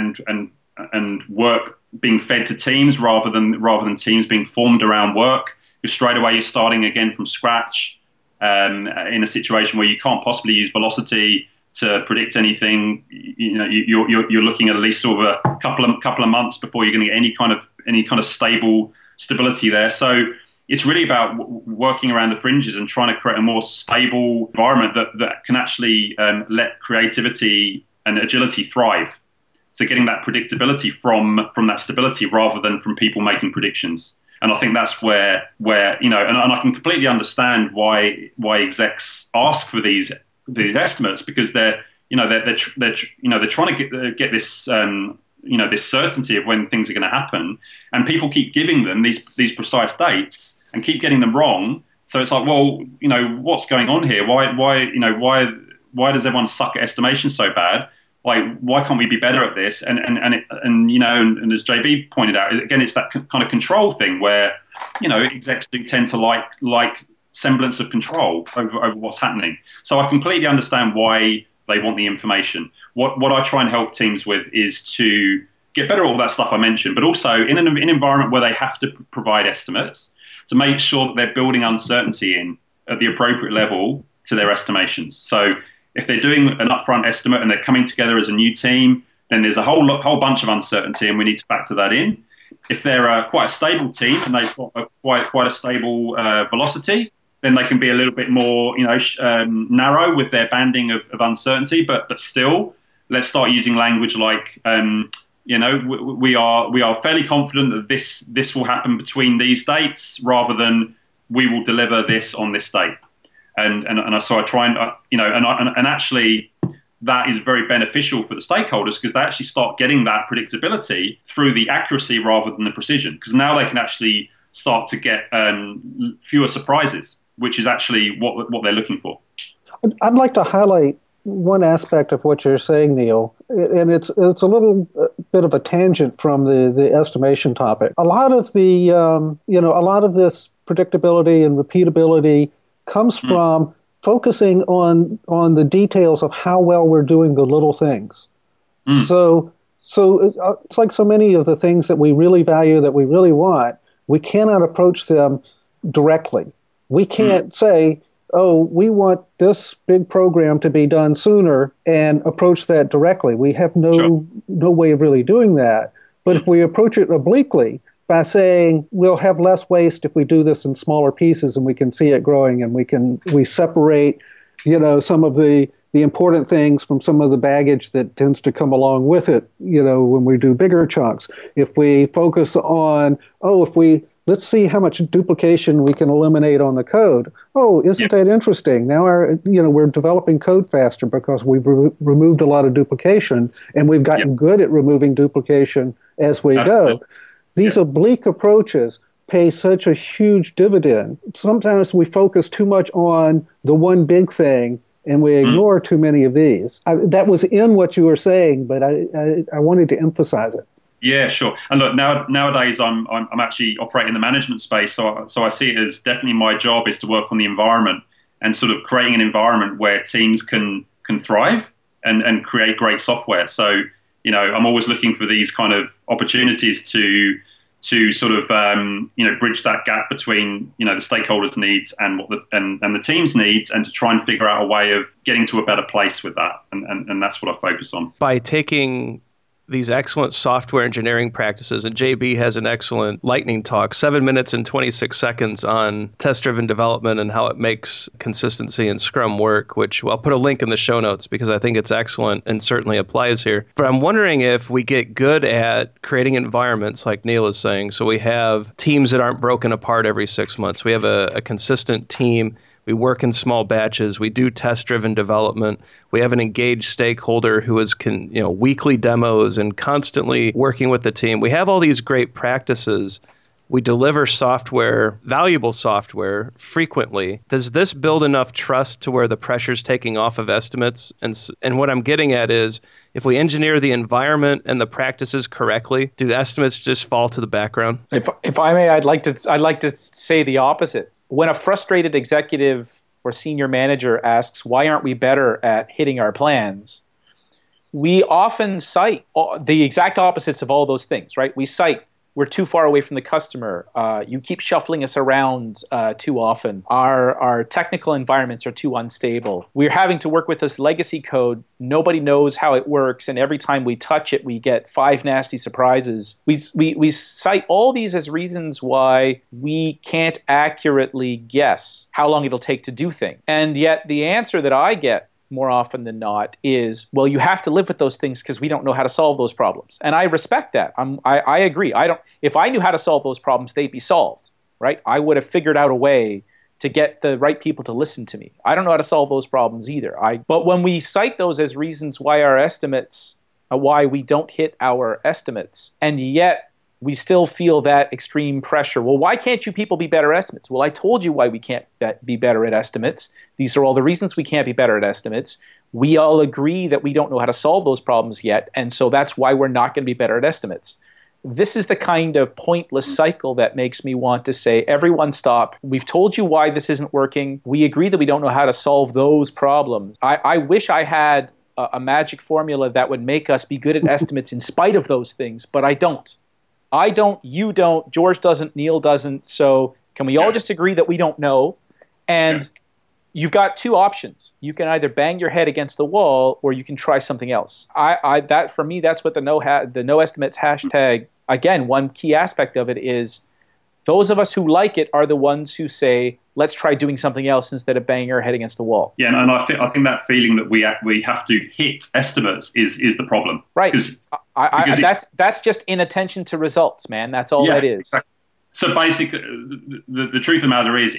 and work being fed to teams rather than teams being formed around work. Because straight away you're starting again from scratch in a situation where you can't possibly use velocity to predict anything. You're looking at least sort of a couple of months before you're going to get any kind of stability there. So it's really about working around the fringes and trying to create a more stable environment that can actually let creativity and agility thrive. So getting that predictability from that stability rather than from people making predictions. And I think that's where and I can completely understand why execs ask for these estimates, because they're trying to get this this certainty of when things are going to happen, and people keep giving them these precise dates and keep getting them wrong. So it's like, well, what's going on here? Why does everyone suck at estimation so bad? Like, why can't we be better at this? And as JB pointed out, again, it's that kind of control thing where, execs do tend to like semblance of control over what's happening. So I completely understand why they want the information. What I try and help teams with is to get better at all that stuff I mentioned, but also in an environment where they have to provide estimates, to make sure that they're building uncertainty in at the appropriate level to their estimations. So if they're doing an upfront estimate and they're coming together as a new team, then there's a whole bunch of uncertainty, and we need to factor that in. If they're quite a stable team and they've got quite a stable velocity, then they can be a little bit more, narrow with their banding of uncertainty. But still, let's start using language like, we are fairly confident that this will happen between these dates, rather than we will deliver this on this date. And so I try and actually that is very beneficial for the stakeholders, because they actually start getting that predictability through the accuracy rather than the precision, because now they can actually start to get fewer surprises, which is actually what they're looking for. I'd like to highlight one aspect of what you're saying, Neil, and it's a little bit of a tangent from the estimation topic. A lot of the a lot of this predictability and repeatability comes from focusing on the details of how well we're doing the little things. So it's like so many of the things that we really value, that we really want, we cannot approach them directly. We can't say, oh, we want this big program to be done sooner, and approach that directly. We have no way of really doing that. But if we approach it obliquely, by saying we'll have less waste if we do this in smaller pieces, and we can see it growing, and we separate, some of the important things from some of the baggage that tends to come along with it, when we do bigger chunks. If we focus on, let's see how much duplication we can eliminate on the code. Oh, isn't that interesting? Now we're developing code faster because we've removed a lot of duplication, and we've gotten good at removing duplication as we go. These oblique approaches pay such a huge dividend. Sometimes we focus too much on the one big thing, and we ignore too many of these. That was in what you were saying, but I wanted to emphasize it. Yeah, sure. And look, nowadays I'm actually operating in the management space, so I see it as definitely my job is to work on the environment and sort of creating an environment where teams can thrive and create great software. So I'm always looking for these kind of opportunities to sort of bridge that gap between the stakeholders' needs and the team's needs, and to try and figure out a way of getting to a better place with that. And that's what I focus on. By taking these excellent software engineering practices, and JB has an excellent lightning talk, 7 minutes and 26 seconds on test-driven development and how it makes consistency in Scrum work, which I'll put a link in the show notes because I think it's excellent and certainly applies here. But I'm wondering if we get good at creating environments like Neil is saying, so we have teams that aren't broken apart every 6 months. We have a consistent team. We work in small batches. We do test-driven development. We have an engaged stakeholder who is weekly demos and constantly working with the team. We have all these great practices. We deliver software, valuable software, frequently. Does this build enough trust to where the pressure's taking off of estimates? And what I'm getting at is, if we engineer the environment and the practices correctly, do estimates just fall to the background? If I may, I'd like to say the opposite. When a frustrated executive or senior manager asks, why aren't we better at hitting our plans? We often cite the exact opposites of all those things, right? We cite, we're too far away from the customer. You keep shuffling us around too often. Our technical environments are too unstable. We're having to work with this legacy code. Nobody knows how it works, and every time we touch it, we get 5 nasty surprises. We cite all these as reasons why we can't accurately guess how long it'll take to do things. And yet the answer that I get more often than not is, well, you have to live with those things because we don't know how to solve those problems. And I respect that. I agree. If I knew how to solve those problems, they'd be solved, right? I would have figured out a way to get the right people to listen to me. I don't know how to solve those problems either. But when we cite those as reasons why why we don't hit our estimates, and yet we still feel that extreme pressure. Well, why can't you people be better estimates? Well, I told you why we can't be better at estimates. These are all the reasons we can't be better at estimates. We all agree that we don't know how to solve those problems yet, and so that's why we're not going to be better at estimates. This is the kind of pointless cycle that makes me want to say, everyone stop. We've told you why this isn't working. We agree that we don't know how to solve those problems. I wish I had a magic formula that would make us be good at estimates in spite of those things, but I don't. I don't, you don't, George doesn't, Neil doesn't. So can we all just agree that we don't know? And you've got 2 options. You can either bang your head against the wall or you can try something else. That for me, that's what the no estimates hashtag, again, one key aspect of it is those of us who like it are the ones who say, let's try doing something else instead of banging our head against the wall. Yeah, and I think that feeling that we have to hit estimates is the problem. Right. That's just inattention to results, man. That's all that is. Exactly. So basically, the truth of the matter is,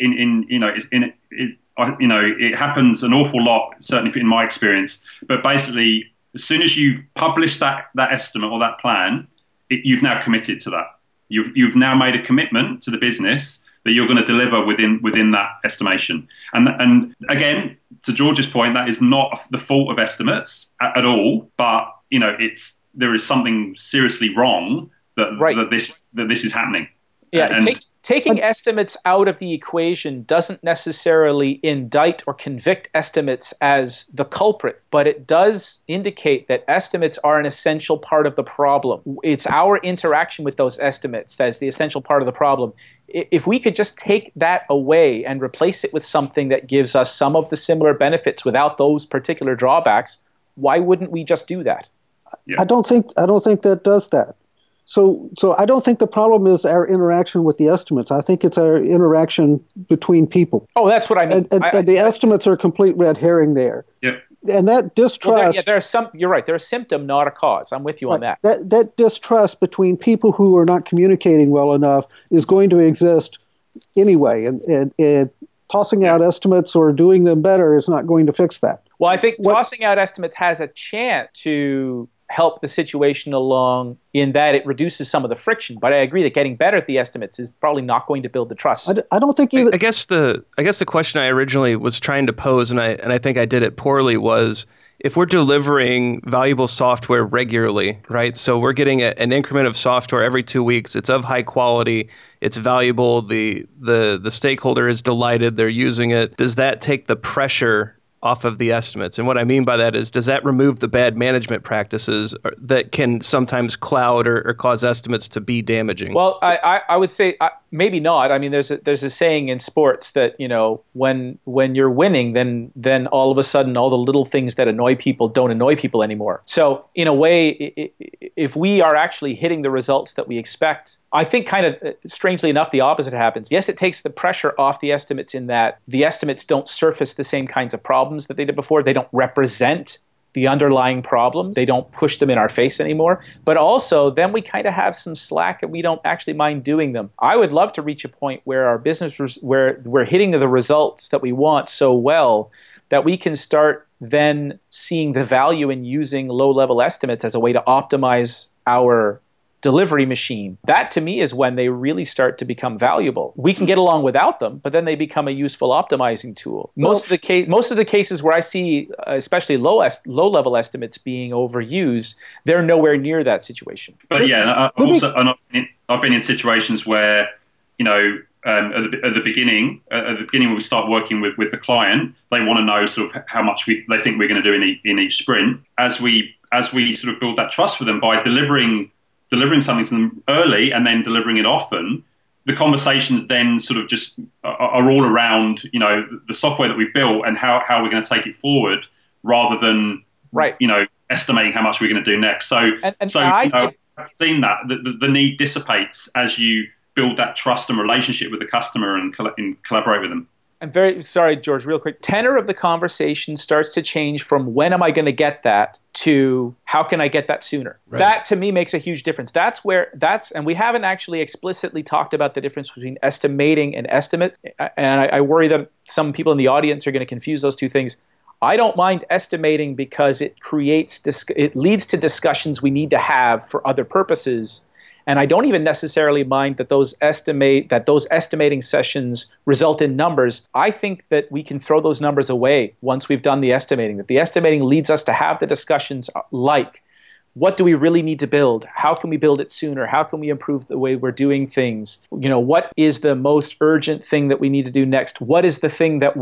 it happens an awful lot, certainly in my experience. But basically, as soon as you've published that estimate or that plan, you've now committed to that. You've now made a commitment to the business that you're going to deliver within that estimation. And again, to George's point, that is not the fault of estimates at all. But there is something seriously wrong that this is happening. Yeah, taking estimates out of the equation doesn't necessarily indict or convict estimates as the culprit, but it does indicate that estimates are an essential part of the problem. It's our interaction with those estimates that's the essential part of the problem. If we could just take that away and replace it with something that gives us some of the similar benefits without those particular drawbacks, why wouldn't we just do that? Yeah. I don't think that does that. So I don't think the problem is our interaction with the estimates. I think it's our interaction between people. Oh, that's what I mean. And the estimates are a complete red herring there. Yeah. And that distrust... you're right. They're a symptom, not a cause. I'm with you on that. That distrust between people who are not communicating well enough is going to exist anyway. And tossing out estimates or doing them better is not going to fix that. Well, I think tossing out estimates has a chance to help the situation along in that it reduces some of the friction. But I agree that getting better at the estimates is probably not going to build the trust. I don't think even... I guess the question I originally was trying to pose, and I think I did it poorly, was if we're delivering valuable software regularly, right? So we're getting an increment of software every 2 weeks. It's of high quality. It's valuable. The stakeholder is delighted. They're using it. Does that take the pressure off of the estimates? And what I mean by that is, does that remove the bad management practices that can sometimes cloud or cause estimates to be damaging? Well, I would say, maybe not. I mean, there's a saying in sports that, when you're winning, then all of a sudden all the little things that annoy people don't annoy people anymore. So in a way, if we are actually hitting the results that we expect, I think kind of strangely enough, the opposite happens. Yes, it takes the pressure off the estimates in that the estimates don't surface the same kinds of problems that they did before. They don't represent the underlying problem. They don't push them in our face anymore. But also, then we kind of have some slack and we don't actually mind doing them. I would love to reach a point where our business, where we're hitting the results that we want so well that we can start then seeing the value in using low-level estimates as a way to optimize our delivery machine. That to me is when they really start to become valuable. We can get along without them, but then they become a useful optimizing tool. Most of the cases where I see, especially low-level estimates being overused, they're nowhere near that situation. But yeah, I've been in situations where, at the beginning when we start working with the client, they want to know sort of how much they think we're going to do in each sprint. As we sort of build that trust for them by delivering something to them early and then delivering it often, the conversations then sort of just are all around, the software that we built and how we're going to take it forward, rather than estimating how much we're going to do next. So I've seen that the need dissipates as you build that trust and relationship with the customer and collaborate with them. I'm very sorry, George, real quick. Tenor of the conversation starts to change from when am I going to get that to how can I get that sooner? Right. That to me makes a huge difference. And we haven't actually explicitly talked about the difference between estimating and estimate. And I worry that some people in the audience are going to confuse those two things. I don't mind estimating because it leads to discussions we need to have for other purposes. And I don't even necessarily mind that those estimating sessions result in numbers. I think that we can throw those numbers away once we've done the estimating, that the estimating leads us to have the discussions like, what do we really need to build? How can we build it sooner? How can we improve the way we're doing things? What is the most urgent thing that we need to do next? What is the thing that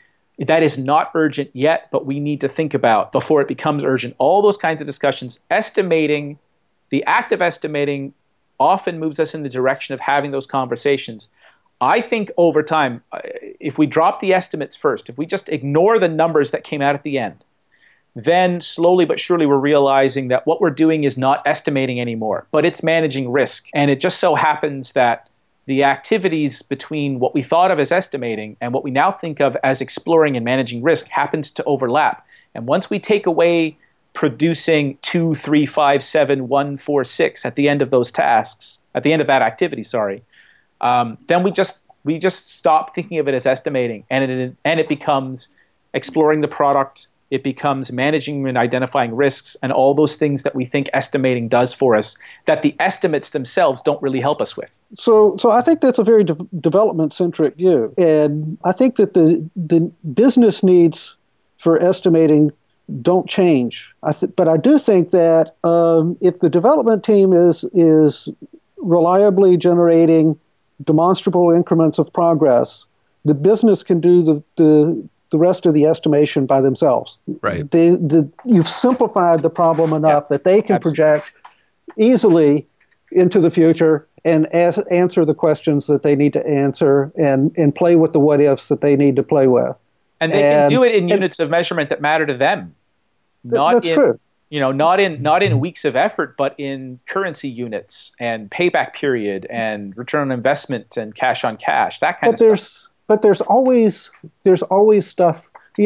is not urgent yet, but we need to think about before it becomes urgent? All those kinds of discussions. Estimating, the act of estimating, often moves us in the direction of having those conversations. I think over time, if we drop the estimates first, if we just ignore the numbers that came out at the end, then slowly but surely we're realizing that what we're doing is not estimating anymore, but it's managing risk. And it just so happens that the activities between what we thought of as estimating and what we now think of as exploring and managing risk happens to overlap. And once we take away producing 2, 3, 5, 7, 1, 4, 6 at the end of those tasks, at the end of that activity, then we just stop thinking of it as estimating, and it becomes exploring the product. It becomes managing and identifying risks and all those things that we think estimating does for us that the estimates themselves don't really help us with. So I think that's a very development-centric view, and I think that the business needs for estimating don't change. But I do think that if the development team is reliably generating demonstrable increments of progress, the business can do the rest of the estimation by themselves. Right. You've simplified the problem enough that they can project easily into the future and answer the questions that they need to answer and play with the what ifs that they need to play with. And they can do it in units of measurement that matter to them. True. Not in weeks of effort, but in currency units and payback period and return on investment and cash on cash, that kind of stuff. But there's always stuff.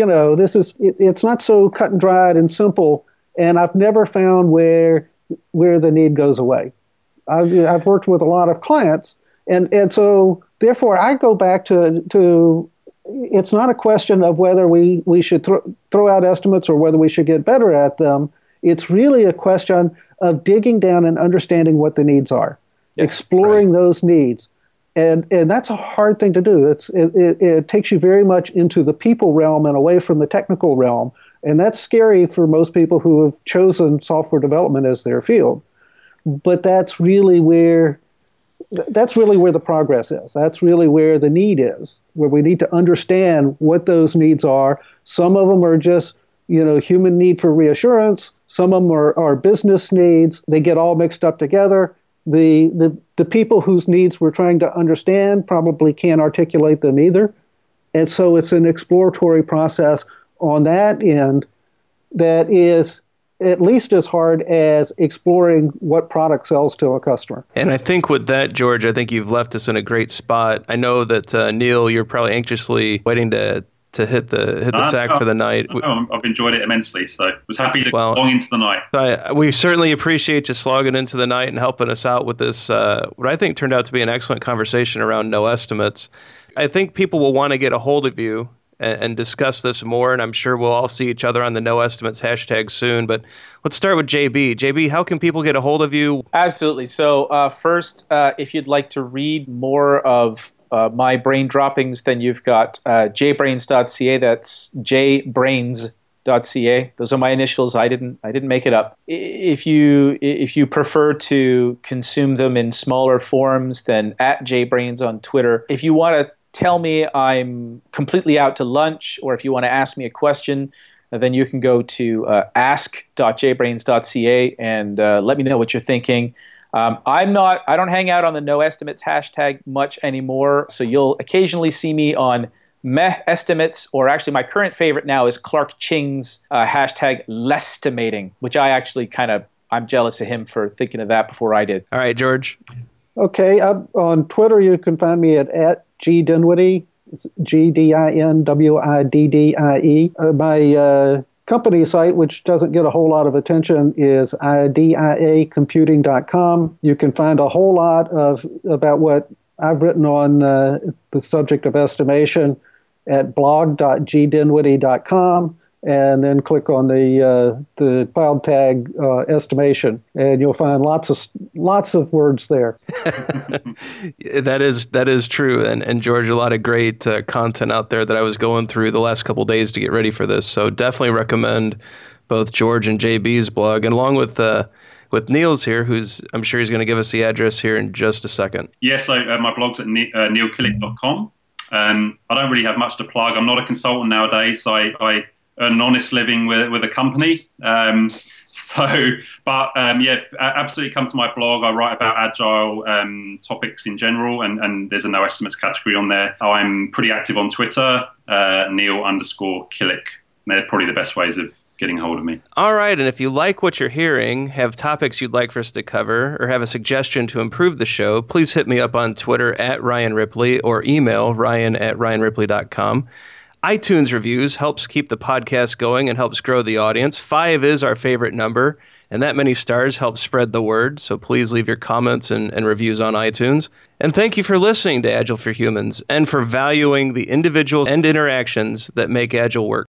It's not so cut and dried and simple. And I've never found where the need goes away. I've worked with a lot of clients, and so therefore I go back to. It's not a question of whether we should throw out estimates or whether we should get better at them. It's really a question of digging down and understanding what the needs are, exploring those needs. And that's a hard thing to do. It takes you very much into the people realm and away from the technical realm. And that's scary for most people who have chosen software development as their field. But that's really where the progress is. That's really where the need is, where we need to understand what those needs are. Some of them are just, human need for reassurance. Some of them are business needs. They get all mixed up together. The people whose needs we're trying to understand probably can't articulate them either. And so it's an exploratory process on that end that is at least as hard as exploring what product sells to a customer. And I think with that, George, I think you've left us in a great spot. I know that, Neil, you're probably anxiously waiting to hit the sack for the night. I've enjoyed it immensely, so I was happy to go long into the night. We certainly appreciate you slogging into the night and helping us out with this, what I think turned out to be an excellent conversation around no estimates. I think people will want to get a hold of you and discuss this more, and I'm sure we'll all see each other on the No Estimates hashtag soon. But let's start with JB. JB, how can people get a hold of you? Absolutely. So first, if you'd like to read more of my brain droppings, then you've got jbrains.ca. That's jbrains.ca. Those are my initials. I didn't make it up. If you prefer to consume them in smaller forms, then @jbrains on Twitter. If you want to tell me I'm completely out to lunch, or if you want to ask me a question, then you can go to ask.jbrains.ca and let me know what you're thinking. I don't hang out on the No Estimates hashtag much anymore, so you'll occasionally see me on Meh Estimates, or actually my current favorite now is Clark Ching's hashtag Lestimating, which I'm jealous of him for thinking of that before I did. All right, George. Okay, on Twitter you can find me at @GDinwiddie. It's GDINWIDDIE. My company site, which doesn't get a whole lot of attention, is diacomputing.com. You can find a whole lot about what I've written on the subject of estimation at blog.gdinwiddie.com, and then click on the cloud tag estimation, and you'll find lots of words there. That is true, and George, a lot of great content out there that I was going through the last couple of days to get ready for this. So definitely recommend both George and JB's blog, and along with Neil's here, who's I'm sure he's going to give us the address here in just a second. Yes, so my blog's at neilkillick.com. I don't really have much to plug. I'm not a consultant nowadays, so I earn an honest living with a company. Absolutely come to my blog. I write about agile topics in general, and there's a No Estimates category on there. I'm pretty active on Twitter, Neil_Killick. They're probably the best ways of getting hold of me. All right, and if you like what you're hearing, have topics you'd like for us to cover, or have a suggestion to improve the show, please hit me up on Twitter @Ryan Ripley or email ryan@ryanripley.com. iTunes reviews helps keep the podcast going and helps grow the audience. 5 is our favorite number, and that many stars helps spread the word, so please leave your comments and reviews on iTunes. And thank you for listening to Agile for Humans and for valuing the individuals and interactions that make Agile work.